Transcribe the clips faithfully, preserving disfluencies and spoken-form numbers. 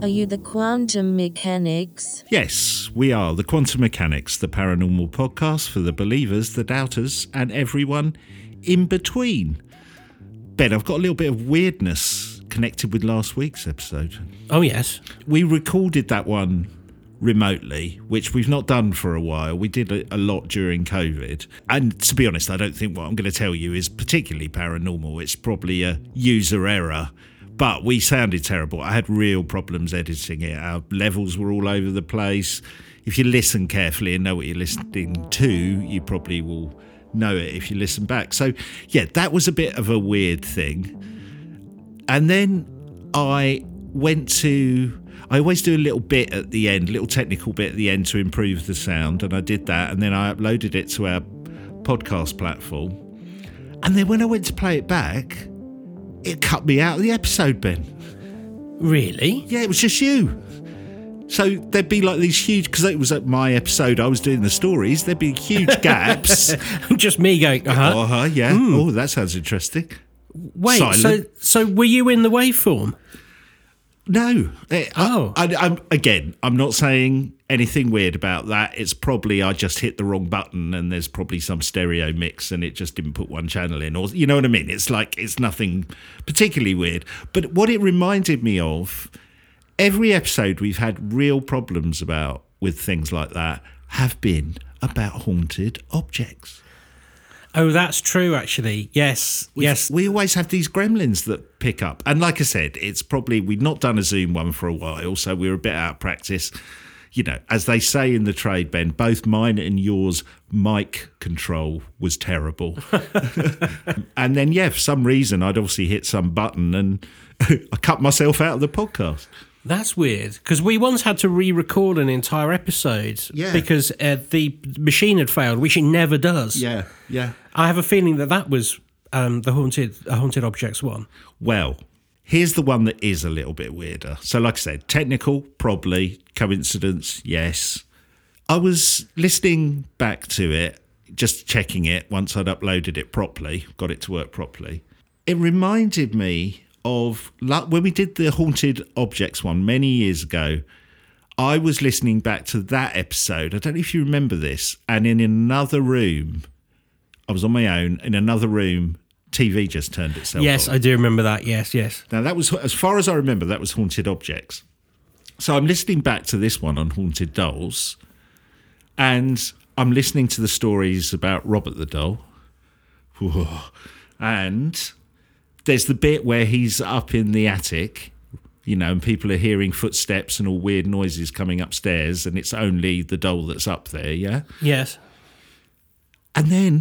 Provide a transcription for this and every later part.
Are you the Quantum Mechanics? Yes, we are the Quantum Mechanics, the paranormal podcast for the believers, the doubters, and everyone in between. Ben, I've got a little bit of weirdness connected with last week's episode. Oh, yes. We recorded that one remotely, which we've not done for a while. We did a, a lot during COVID. And to be honest, I don't think what I'm going to tell you is particularly paranormal. It's probably a user error. But we sounded terrible. I had real problems editing it. Our levels were all over the place. If you listen carefully and know what you're listening to, you probably will know it if you listen back. So, yeah, that was a bit of a weird thing. And then I went to... I always do a little bit at the end, a little technical bit at the end to improve the sound. And I did that. And then I uploaded it to our podcast platform. And then when I went to play it back... it cut me out of the episode, Ben. Really? Yeah, it was just you. So there'd be like these huge, because it was at my episode, I was doing the stories, there'd be huge gaps. Just me going, uh-huh. Uh-huh, yeah. Mm. Oh, that sounds interesting. Wait, Silent. so so were you in the waveform? No. I, Oh. I, I, I'm, again, I'm not saying anything weird about that. It's probably I just hit the wrong button and there's probably some stereo mix and it just didn't put one channel in. Or you know what I mean? It's like, it's nothing particularly weird. But what it reminded me of, every episode we've had real problems about with things like that have been about haunted objects. Oh, that's true, actually. Yes, We've, yes. We always have these gremlins that pick up. And like I said, it's probably, we've not done a Zoom one for a while, so we're a bit out of practice. You know, as they say in the trade, Ben, both mine and yours mic control was terrible. And then, yeah, for some reason, I'd obviously hit some button and I cut myself out of the podcast. That's weird, because we once had to re-record an entire episode Yeah. because uh, the machine had failed, which it never does. Yeah, yeah. I have a feeling that that was um, the haunted uh, haunted objects one. Well, here's the one that is a little bit weirder. So like I said, technical, probably. Coincidence, yes. I was listening back to it, just checking it once I'd uploaded it properly, got it to work properly. It reminded me of like, when we did the haunted objects one many years ago. I was listening back to that episode. I don't know if you remember this. And in another room, I was on my own, in another room, T V just turned itself Yes, on. I do remember that. Yes, yes. Now, that was, as far as I remember, that was Haunted Objects. So I'm listening back to this one on Haunted Dolls, and I'm listening to the stories about Robert the Doll. Whoa. And there's the bit where he's up in the attic, you know, and people are hearing footsteps and all weird noises coming upstairs, and it's only the doll that's up there, yeah? Yes. And then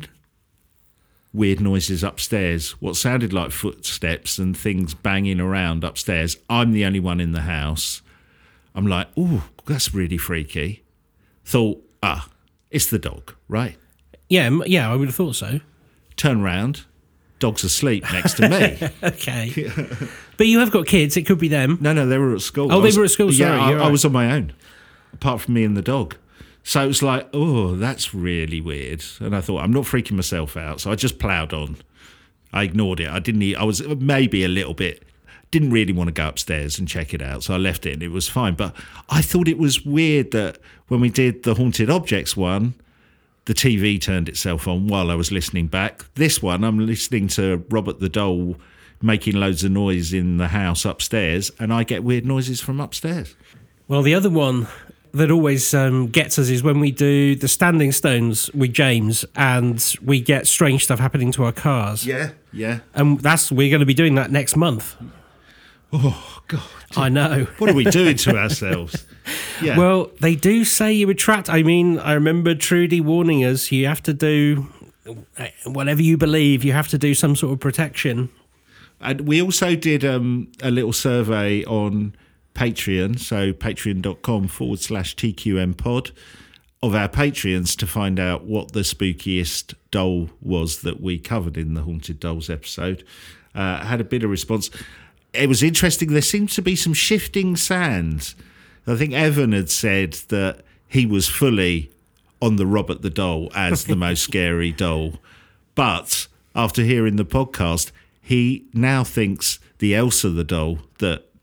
weird noises upstairs, what sounded like footsteps and things banging around upstairs. I'm the only one in the house. I'm like, oh, that's really freaky. Thought, ah, it's the dog, right? Yeah, m- yeah, I would have thought so. Turn round, dog's asleep next to me. Okay. But you have got kids, it could be them. No, no, they were at school. Oh, I they was- were at school, Yeah, sorry, I, you're I right. was on my own, apart from me and the dog. So it was like, oh, that's really weird. And I thought, I'm not freaking myself out. So I just ploughed on. I ignored it. I didn't. e- I was maybe a little bit, didn't really want to go upstairs and check it out. So I left it and it was fine. But I thought it was weird that when we did the Haunted Objects one, the T V turned itself on while I was listening back. This one, I'm listening to Robert the Doll making loads of noise in the house upstairs, and I get weird noises from upstairs. Well, the other one that always um, gets us is when we do the Standing Stones with James and we get strange stuff happening to our cars. Yeah, yeah. And that's we're going to be doing that next month. Oh, God. I know. What are we doing to ourselves? Yeah. Well, they do say you were trapped. I mean, I remember Trudy warning us, you have to do whatever you believe, you have to do some sort of protection. And we also did um, a little survey on Patreon, so patreon.com forward slash TQM pod, of our Patreons to find out what the spookiest doll was that we covered in the Haunted Dolls episode. Uh, had a bit of response. It was interesting. There seemed to be some shifting sands. I think Evan had said that he was fully on the Robert the Doll as the most scary doll. But after hearing the podcast, he now thinks the Elsa the doll that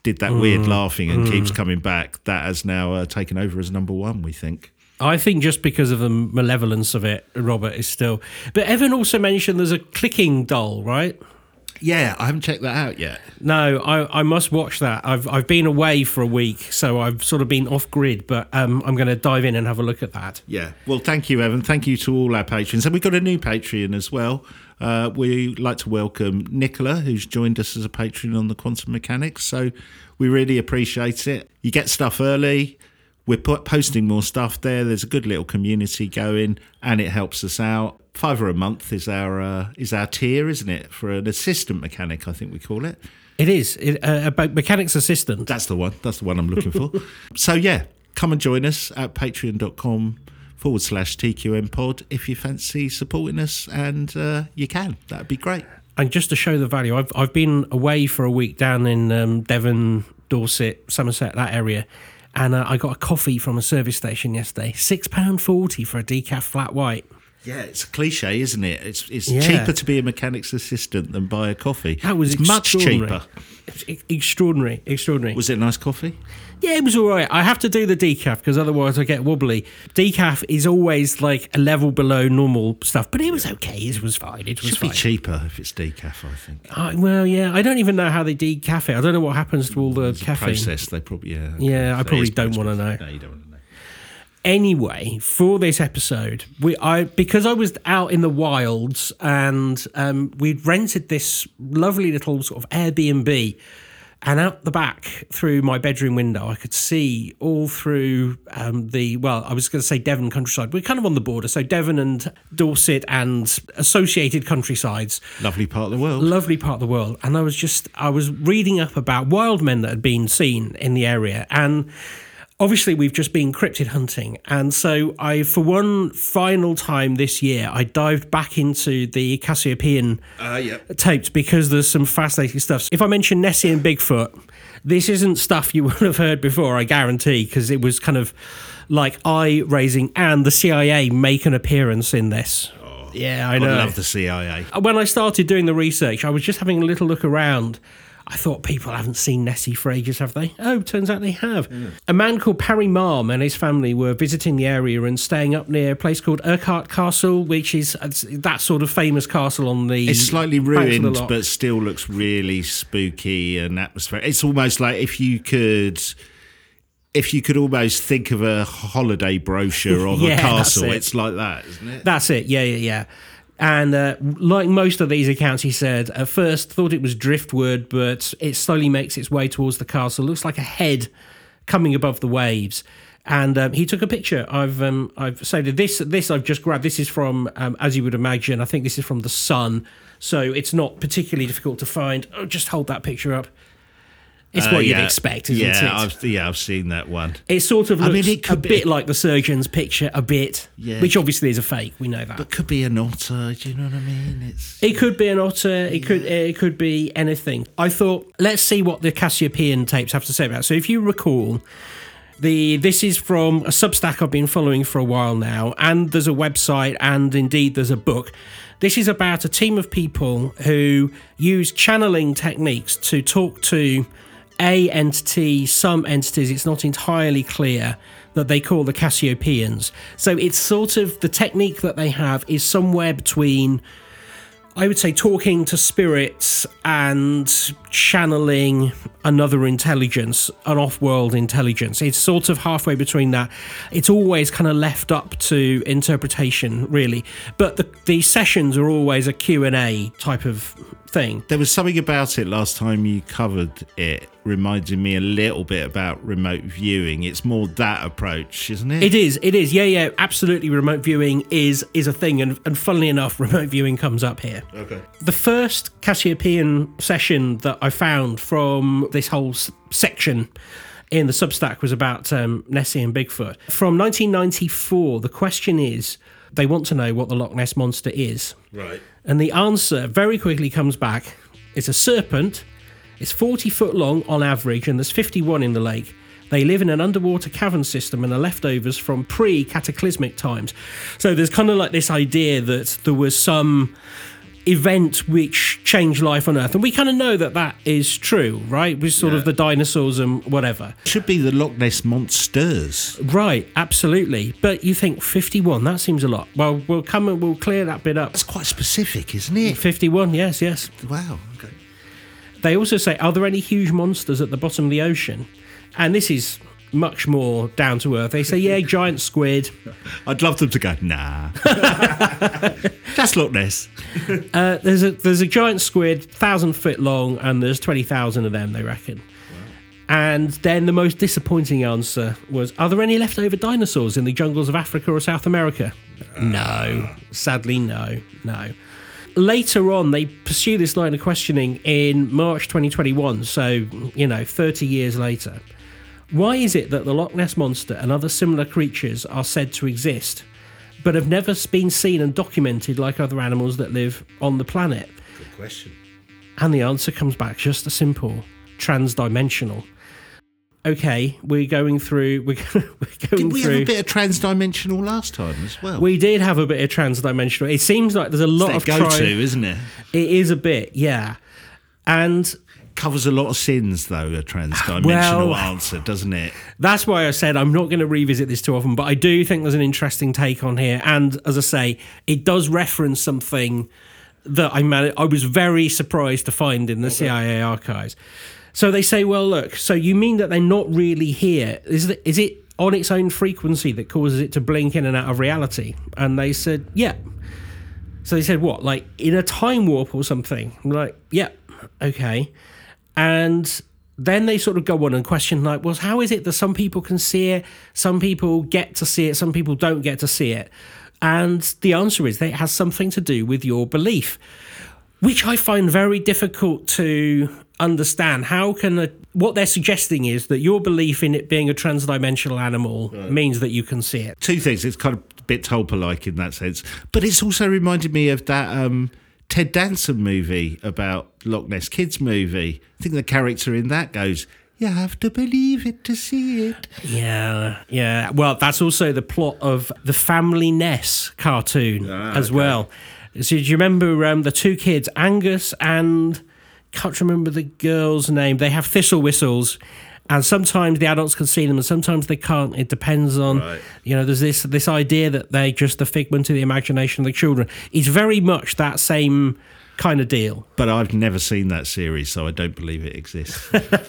did that mm. weird laughing and mm. keeps coming back, that has now uh, taken over as number one, we think. I think just because of the malevolence of it, Robert is still... But Evan also mentioned there's a clicking doll, right? Yeah, I haven't checked that out yet. No, I, I must watch that. I've I've been away for a week, so I've sort of been off grid, but um, I'm going to dive in and have a look at that. Yeah. Well, thank you, Evan. Thank you to all our patrons. And we've got a new Patreon as well. Uh, we'd like to welcome Nicola, who's joined us as a patron on the Quantum Mechanics. So we really appreciate it. You get stuff early. We're put, posting more stuff there. There's a good little community going, and it helps us out. Fiver a month is our uh, is our tier, isn't it? For an assistant mechanic, I think we call it. It is it, uh, about mechanics assistant. That's the one. That's the one I'm looking for. So yeah, come and join us at patreon.com forward slash TQM pod if you fancy supporting us, and uh, you can. That'd be great. And just to show the value, I've I've been away for a week down in um, Devon, Dorset, Somerset, that area. And uh, I got a coffee from a service station yesterday. six pounds forty for a decaf flat white. Yeah, it's a cliche, isn't it? It's it's yeah. cheaper to be a mechanic's assistant than buy a coffee. That was it's much cheaper. It's extraordinary, extraordinary. Was it a nice coffee? Yeah, it was all right. I have to do the decaf because otherwise I get wobbly. Decaf is always like a level below normal stuff, but it was okay. It was fine. It was Should fine. be cheaper if it's decaf, I think. Uh, well, yeah, I don't even know how they decaf it. I don't know what happens to all the it's caffeine. Process, they probably, yeah. Okay. Yeah, I so probably don't want to know. No, you don't want to know. Anyway, for this episode, we I because I was out in the wilds and um, we'd rented this lovely little sort of Airbnb, and out the back through my bedroom window, I could see all through um, the, well, I was going to say Devon countryside. We're kind of on the border, so Devon and Dorset and associated countrysides. Lovely part of the world. Lovely part of the world. And I was just, I was reading up about wild men that had been seen in the area, and obviously, we've just been cryptid hunting, and so I, for one final time this year, I dived back into the Cassiopean uh, yeah. tapes because there's some fascinating stuff. If I mention Nessie and Bigfoot, this isn't stuff you would have heard before, I guarantee, because it was kind of like eye-raising, and the C I A make an appearance in this. Oh, yeah, I know. I love the C I A. When I started doing the research, I was just having a little look around. I thought people haven't seen Nessie for ages, have they? Oh, turns out they have. Mm. A man called Parry Marm and his family were visiting the area and staying up near a place called Urquhart Castle, which is that sort of famous castle on the... It's slightly ruined, but still looks really spooky and atmospheric. It's almost like if you could... If you could almost think of a holiday brochure of yeah, a castle, it. it's like that, isn't it? That's it, yeah, yeah, yeah. And uh, like most of these accounts, he said, at first thought it was driftwood, but it slowly makes its way towards the castle. Looks like a head coming above the waves. And um, he took a picture. I've um, I've saved this. This I've just grabbed. This is from, um, as you would imagine, I think this is from The Sun. So it's not particularly difficult to find. Oh, just hold that picture up. It's uh, what yeah. you'd expect, isn't yeah, it? I've, yeah, I've seen that one. It sort of looks I mean, it could a be, bit like the surgeon's picture, a bit, yeah. which obviously is a fake. We know that. But could be an otter. Do you know what I mean? It's it could be an otter. It yeah. could it could be anything. I thought, let's see what the Cassiopean tapes have to say about it. So if you recall, the this is from a Substack I've been following for a while now, and there's a website, and indeed there's a book. This is about a team of people who use channeling techniques to talk to a entity, some entities, it's not entirely clear, that they call the Cassiopeans. So it's sort of, the technique that they have is somewhere between, I would say, talking to spirits and channeling another intelligence, an off-world intelligence. It's sort of halfway between that. It's always kind of left up to interpretation, really. But the, the sessions are always a Q and A type of thing. There was something about it last time you covered it, reminded me a little bit about remote viewing. It's more that approach, isn't it? It is, it is. Yeah, yeah, absolutely. Remote viewing is is a thing, and, and funnily enough, remote viewing comes up here. Okay. The first Cassiopean session that I found from this whole s- section in the Substack was about um, Nessie and Bigfoot. From nineteen ninety-four, the question is, they want to know what the Loch Ness Monster is. Right. And the answer very quickly comes back. It's a serpent. It's forty foot long on average, and there's fifty-one in the lake. They live in an underwater cavern system and are leftovers from pre-cataclysmic times. So there's kind of like this idea that there was some event which changed life on Earth. And we kind of know that that is true, right? With sort Yeah. of the dinosaurs and whatever. Should be the Loch Ness Monsters. Right, absolutely. But you think fifty-one, that seems a lot. Well, we'll come and we'll clear that bit up. That's quite specific, isn't it? fifty-one, yes, yes. Wow. Okay. They also say, are there any huge monsters at the bottom of the ocean? And this is much more down to earth. They say, yeah, giant squid. I'd love them to go, nah. That's Loch Ness. Uh, there's a there's a giant squid, thousand foot long, and there's twenty thousand of them, they reckon. Wow. And then the most disappointing answer was, are there any leftover dinosaurs in the jungles of Africa or South America? Uh, no. Sadly, no. No. Later on, they pursue this line of questioning in March twenty twenty-one, so, you know, thirty years later. Why is it that the Loch Ness Monster and other similar creatures are said to exist, but have never been seen and documented like other animals that live on the planet? Good question. And the answer comes back just as simple: transdimensional. Okay, we're going through. We're, we're going Did we through. have a bit of transdimensional last time as well? We did have a bit of transdimensional. It seems like there's a lot it's of their go-to, try- isn't it? It is a bit, yeah, and. Covers a lot of sins, though, a transdimensional Well, answer, doesn't it? That's why I said I'm not going to revisit this too often, but I do think there's an interesting take on here. And as I say, it does reference something that I man- I was very surprised to find in the okay. C I A archives. So they say, well, look, so you mean that they're not really here? Is it, is it on its own frequency that causes it to blink in and out of reality? And they said, yeah. So they said, what, like in a time warp or something? I'm like, yeah, okay. And then they sort of go on and question, like, well, how is it that some people can see it, some people get to see it, some people don't get to see it? And the answer is that it has something to do with your belief, which I find very difficult to understand. How can a, what they're suggesting is that your belief in it being a transdimensional animal right. means that you can see it. Two things. It's kind of a bit Tolpa-like in that sense, but it's also reminded me of that um, Ted Danson movie about Loch Ness Kids movie. I think the character in that goes, you have to believe it to see it. Yeah, yeah. Well, that's also the plot of the Family Ness cartoon ah, as okay. well. So do you remember um, the two kids, Angus and can't remember the girl's name. They have thistle whistles, and sometimes the adults can see them and sometimes they can't. It depends on, right. you know, there's this this idea that they're just the figment of the imagination of the children. It's very much that same kind of deal. But I've never seen that series, so I don't believe it exists.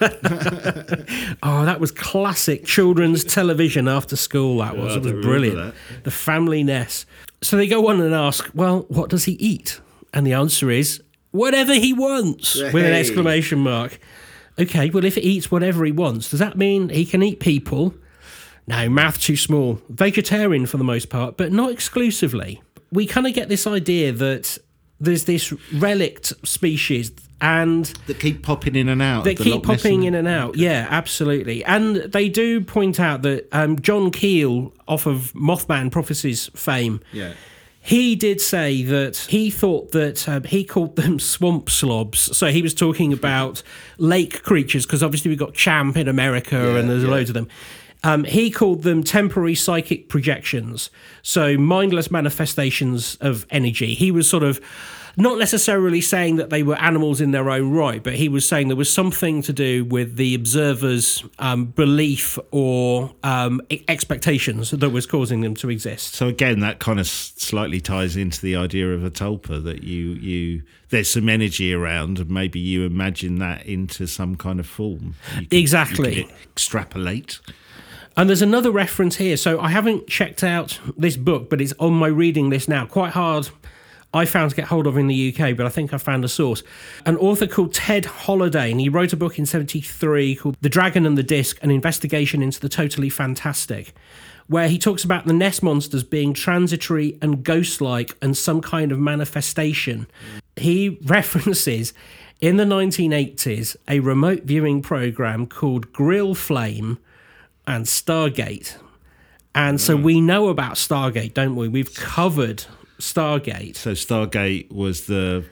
Oh, that was classic children's television after school, that was. Yeah, it was brilliant. The Family Ness. So they go on and ask, well, what does he eat? And the answer is, whatever he wants, hey. with an exclamation mark. Okay, well, if he eats whatever he wants, does that mean he can eat people? No, mouth too small. Vegetarian for the most part, but not exclusively. We kind of get this idea that there's this relict species and that keep popping in and out. That keep popping in and out. Yeah, absolutely. And they do point out that um, John Keel, off of Mothman Prophecies fame, yeah. he did say that he thought that um, he called them swamp slobs. So he was talking about lake creatures, because obviously we've got Champ in America yeah, and there's yeah. loads of them. Um, he called them temporary psychic projections, so mindless manifestations of energy. He was sort of not necessarily saying that they were animals in their own right, but he was saying there was something to do with the observer's um, belief or um, expectations that was causing them to exist. So again, that kind of slightly ties into the idea of a tulpa, that you you there's some energy around, and maybe you imagine that into some kind of form. You can, exactly. You can extrapolate. And there's another reference here. So I haven't checked out this book, but it's on my reading list now. Quite hard, I found, to get hold of in the U K, but I think I found a source. An author called Ted Holliday, and he wrote a book in seventy-three called The Dragon and the Disc, an investigation into the totally fantastic, where he talks about the Ness monsters being transitory and ghost-like and some kind of manifestation. He references, in the nineteen eighties, a remote viewing program called Grill Flame and Stargate. And so we know about Stargate, don't we? We've covered Stargate. So Stargate was the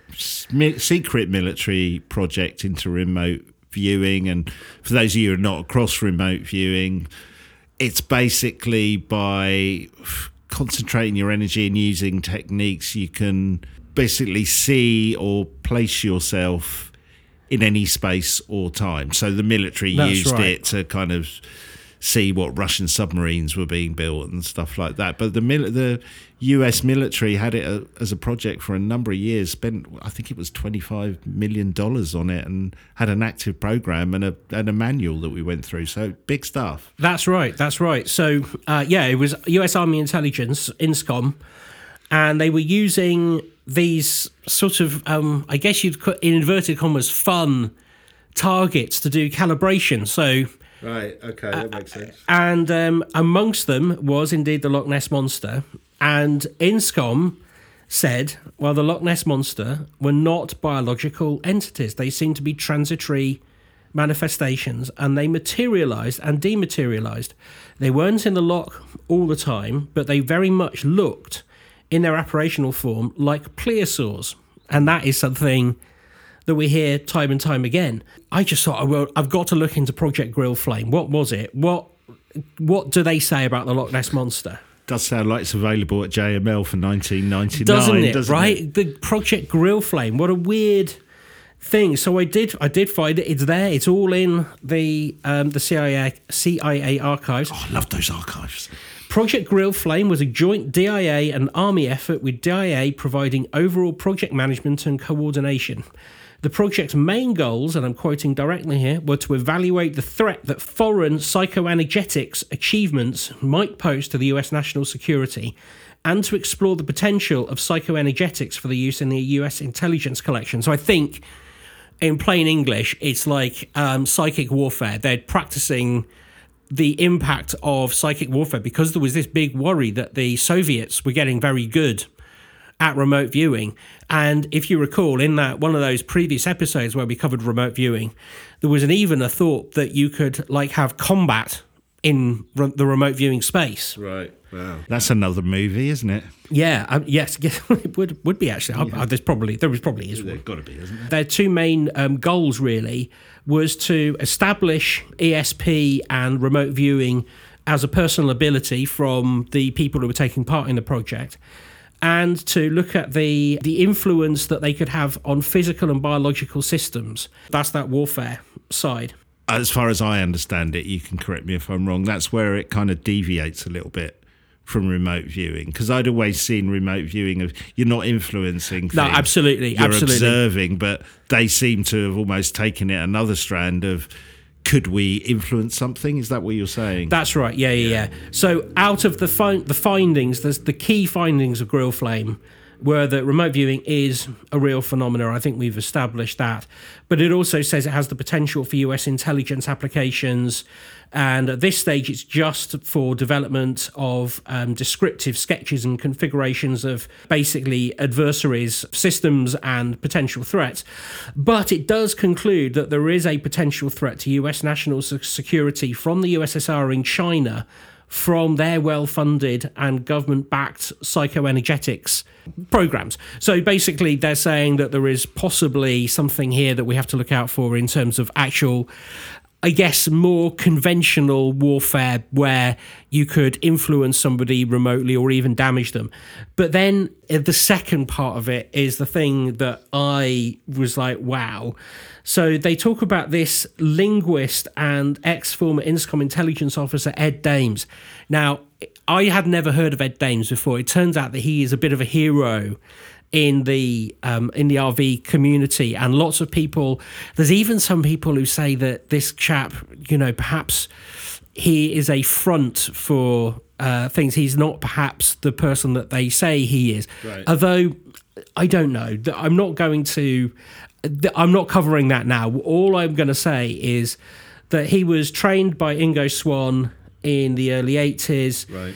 secret military project into remote viewing. And for those of you who are not across remote viewing, it's basically by concentrating your energy and using techniques, you can basically see or place yourself in any space or time. So the military That's used right. it to kind of see what Russian submarines were being built and stuff like that. But the mil- the U S military had it a, as a project for a number of years, spent, I think it was twenty-five million dollars on it, and had an active program and a, and a manual that we went through. So big stuff. That's right. That's right. So, uh, yeah, it was U S Army Intelligence, INSCOM, and they were using these sort of, um, I guess you'd put in inverted commas, fun targets to do calibration. So, Right, okay, that makes sense. and um, amongst them was indeed the Loch Ness Monster. And INSCOM said, well, the Loch Ness Monster were not biological entities. They seemed to be transitory manifestations, and they materialised and dematerialised. They weren't in the loch all the time, but they very much looked, in their apparitional form, like plesiosaurs. And that is something that we hear time and time again. I just thought, well, I've got to look into Project Grill Flame. What was it? What What do they say about the Loch Ness Monster? Does sound like it's available at J M L for nineteen ninety-nine, Doesn't it? doesn't right? it? The Project Grill Flame. What a weird thing. So I did, I did find it. It's there. It's all in the um, the C I A C I A archives. Oh, I love those archives. Project Grill Flame was a joint D I A and Army effort, with D I A providing overall project management and coordination. The project's main goals, and I'm quoting directly here, were to evaluate the threat that foreign psychoenergetics achievements might pose to the U S national security, and to explore the potential of psychoenergetics for the use in the U S intelligence collection. So I think, in plain English, it's like um, psychic warfare. They're practicing the impact of psychic warfare, because there was this big worry that the Soviets were getting very good at remote viewing. And if you recall, in that one of those previous episodes where we covered remote viewing, there was an even a thought that you could like have combat in re- the remote viewing space. Right. Wow. That's another movie, isn't it? Yeah. Um, yes. yes, it would would be actually. Yeah. Uh, there's probably there was probably is one. There's got to be, isn't there? Their two main um, goals really was to establish E S P and remote viewing as a personal ability from the people who were taking part in the project, and to look at the the influence that they could have on physical and biological systems. That's that warfare side. As far as I understand it, you can correct me if I'm wrong, that's where it kind of deviates a little bit from remote viewing, because I'd always seen remote viewing of you're not influencing things. No, absolutely, you're absolutely. observing, but they seem to have almost taken it another strand of, could we influence something? Is that what you're saying? That's right. Yeah, yeah, yeah. So out of the fi- the findings, there's the key findings of Grill Flame were that remote viewing is a real phenomenon. I think we've established that. But it also says it has the potential for U S intelligence applications. And at this stage, it's just for development of um, descriptive sketches and configurations of basically adversaries, systems, and potential threats. But it does conclude that there is a potential threat to U S national security from the U S S R in China from their well-funded and government-backed psychoenergetics programs. So basically, they're saying that there is possibly something here that we have to look out for in terms of actual, I guess, more conventional warfare where you could influence somebody remotely or even damage them. But then the second part of it is the thing that I was like, wow. So they talk about this linguist and ex-former INSCOM intelligence officer, Ed Dames. Now, I had never heard of Ed Dames before. It turns out that he is a bit of a hero in the um, in the R V community, and lots of people, there's even some people who say that this chap, you know, perhaps he is a front for uh, things. He's not perhaps the person that they say he is. Right. Although, I don't know. I'm not going to, I'm not covering that now. All I'm going to say is that he was trained by Ingo Swann in the early eighties. Right.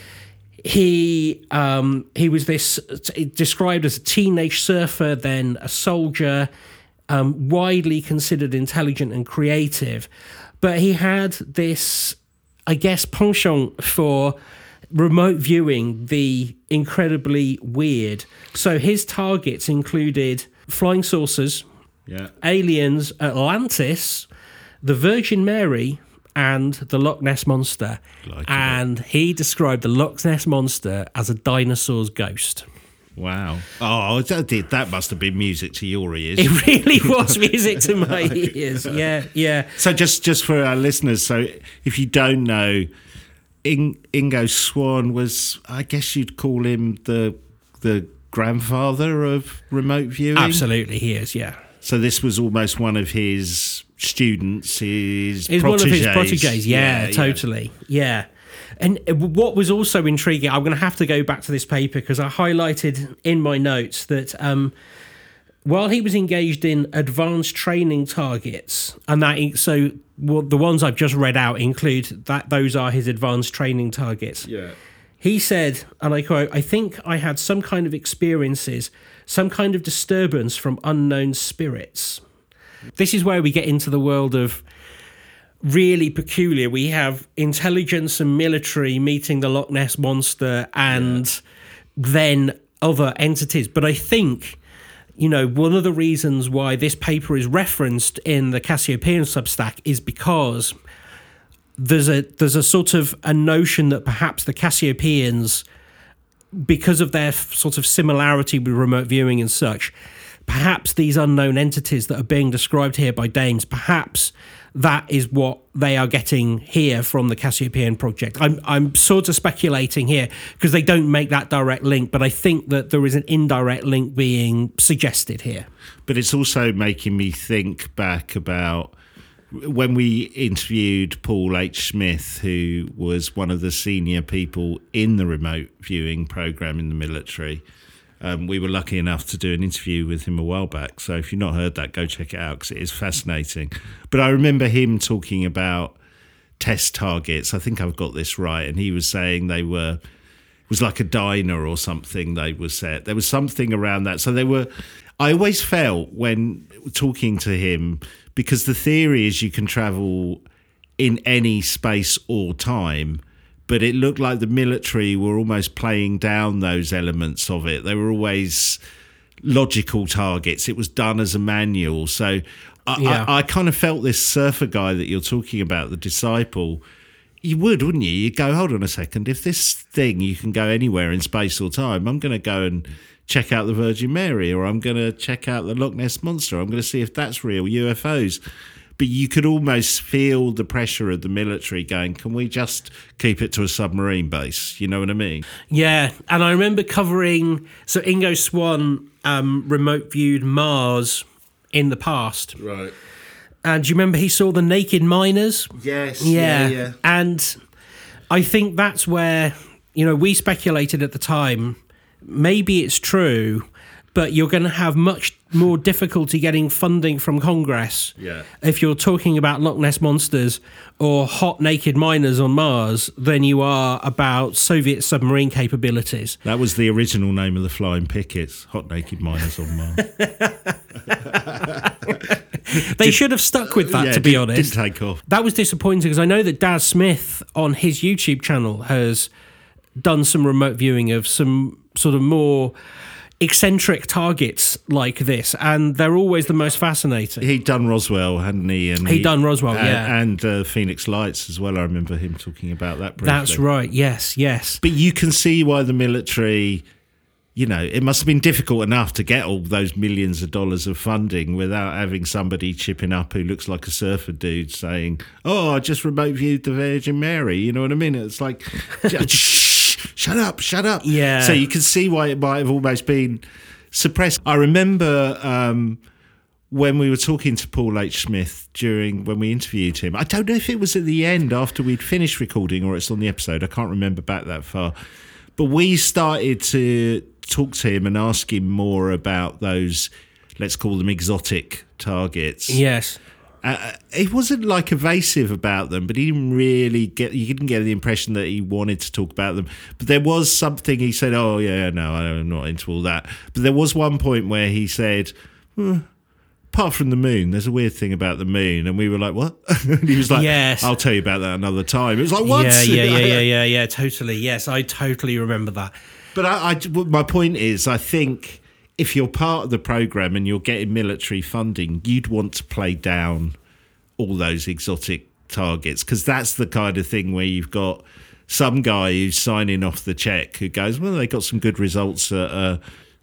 He um, he was this described as a teenage surfer, then a soldier, um, widely considered intelligent and creative. But he had this, I guess, penchant for remote viewing the incredibly weird. So his targets included flying saucers, yeah. aliens, Atlantis, the Virgin Mary, and the Loch Ness Monster. Like and he described the Loch Ness Monster as a dinosaur's ghost. Wow. Oh, that did that must have been music to your ears. It really was music to my ears. Yeah, yeah. So just just for our listeners, so if you don't know, In, Ingo Swann was, I guess you'd call him the the grandfather of remote viewing. Absolutely, he is. Yeah. So this was almost one of his students, his He's proteges. one of his proteges. Yeah, yeah totally. Yeah. yeah. And what was also intriguing, I'm going to have to go back to this paper because I highlighted in my notes that um, while he was engaged in advanced training targets, and that so well, the ones I've just read out include that those are his advanced training targets. Yeah. He said, and I quote, "I think I had some kind of experiences, some kind of disturbance from unknown spirits." This is where we get into the world of really peculiar. We have intelligence and military meeting the Loch Ness Monster and yeah. then other entities. But I think, you know, one of the reasons why this paper is referenced in the Cassiopean Substack is because there's a there's a sort of a notion that perhaps the Cassiopeans, because of their sort of similarity with remote viewing and such, perhaps these unknown entities that are being described here by Danes, perhaps that is what they are getting here from the Cassiopean project. I'm I'm sort of speculating here because they don't make that direct link, but I think that there is an indirect link being suggested here. But it's also making me think back about when we interviewed Paul H. Smith, who was one of the senior people in the remote viewing program in the military. Um, we were lucky enough to do an interview with him a while back. So if you've not heard that, go check it out because it is fascinating. But I remember him talking about test targets. I think I've got this right. And he was saying they were, it was like a diner or something they were set. There was something around that. So they were, I always felt when talking to him, because the theory is you can travel in any space or time, but it looked like the military were almost playing down those elements of it. They were always logical targets. It was done as a manual. So I, yeah. I, I kind of felt this surfer guy that you're talking about, the disciple, you would, wouldn't you? You'd go, hold on a second. If this thing, you can go anywhere in space or time, I'm going to go and check out the Virgin Mary, or I'm going to check out the Loch Ness Monster. I'm going to see if that's real, U F Os. But you could almost feel the pressure of the military going, can we just keep it to a submarine base? You know what I mean? Yeah, and I remember covering, so Ingo Swann um, remote viewed Mars in the past. Right. And do you remember he saw the naked miners? Yes. Yeah. yeah, yeah. And I think that's where, you know, we speculated at the time, maybe it's true, but you're going to have much more difficulty getting funding from Congress yeah. if you're talking about Loch Ness monsters or hot naked miners on Mars than you are about Soviet submarine capabilities. That was the original name of the Flying Pickets, hot naked miners on Mars. They did, should have stuck with that, yeah, to be did, honest. Didn't take off. That was disappointing because I know that Daz Smith on his YouTube channel has done some remote viewing of some sort of more eccentric targets like this, and they're always the most fascinating. He'd done Roswell, hadn't he? And He'd he, done Roswell, and, yeah. And uh, Phoenix Lights as well. I remember him talking about that briefly. That's right, yes, yes. But you can see why the military, you know, it must have been difficult enough to get all those millions of dollars of funding without having somebody chipping up who looks like a surfer dude saying, oh, I just remote viewed the Virgin Mary. You know what I mean? It's like, shut up, shut up. Yeah. So you can see why it might have almost been suppressed. I remember um, when we were talking to Paul H. Smith during when we interviewed him. I don't know if it was at the end after we'd finished recording or it's on the episode. I can't remember back that far. But we started to talk to him and ask him more about those, let's call them exotic targets. Yes. Uh, he wasn't like evasive about them, but he didn't really get, you didn't get the impression that he wanted to talk about them. But there was something he said, oh, yeah, no, I'm not into all that. But there was one point where he said, hmm, apart from the moon, there's a weird thing about the moon. And we were like, what? And he was like, yes. I'll tell you about that another time. It was like, what? Yeah, yeah, yeah, yeah, yeah, yeah, totally. Yes, I totally remember that. But I, I, my point is, I think if you're part of the program and you're getting military funding, you'd want to play down all those exotic targets, because that's the kind of thing where you've got some guy who's signing off the check who goes, well, they got some good results at uh,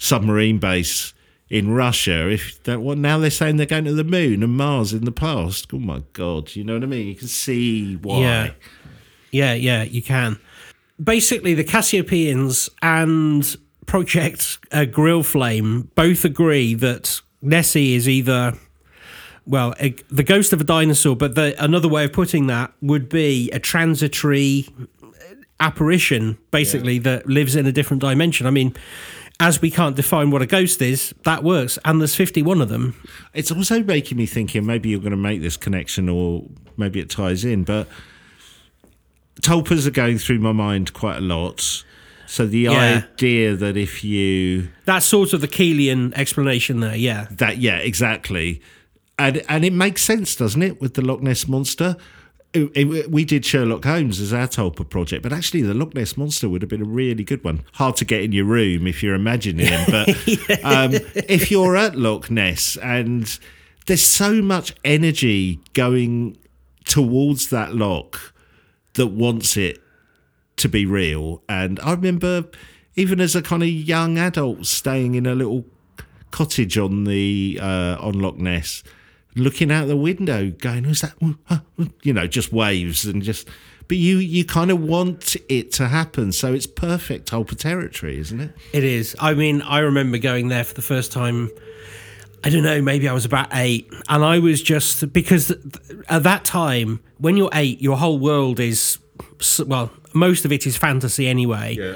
submarine base in Russia. If that, well, now they're saying they're going to the moon and Mars in the past. Oh my God, you know what I mean? You can see why. Yeah, yeah, yeah, you can. Basically, the Cassiopeians and Project uh, Grill Flame both agree that Nessie is either, well, a, the ghost of a dinosaur, but the, another way of putting that would be a transitory apparition, basically, yeah. that lives in a different dimension. I mean, as we can't define what a ghost is, that works. And there's fifty-one of them. It's also making me thinking maybe you're going to make this connection or maybe it ties in, but tulpas are going through my mind quite a lot. So the yeah. idea that if you... That's sort of the Keelian explanation there, yeah. That Yeah, exactly. And, and it makes sense, doesn't it, with the Loch Ness Monster? It, it, we did Sherlock Holmes as our tulpa project, but actually the Loch Ness Monster would have been a really good one. Hard to get in your room if you're imagining him, but yeah. um, if you're at Loch Ness and there's so much energy going towards that loch that wants it to be real. And I remember even as a kind of young adult staying in a little cottage on the uh, on Loch Ness, looking out the window going, who's that? You know, just waves and just... But you, you kind of want it to happen, so it's perfect tulpa territory, isn't it? It is. I mean, I remember going there for the first time, I don't know, maybe I was about eight, and I was just... Because at that time, when you're eight, your whole world is... Well, most of it is fantasy anyway. Yeah.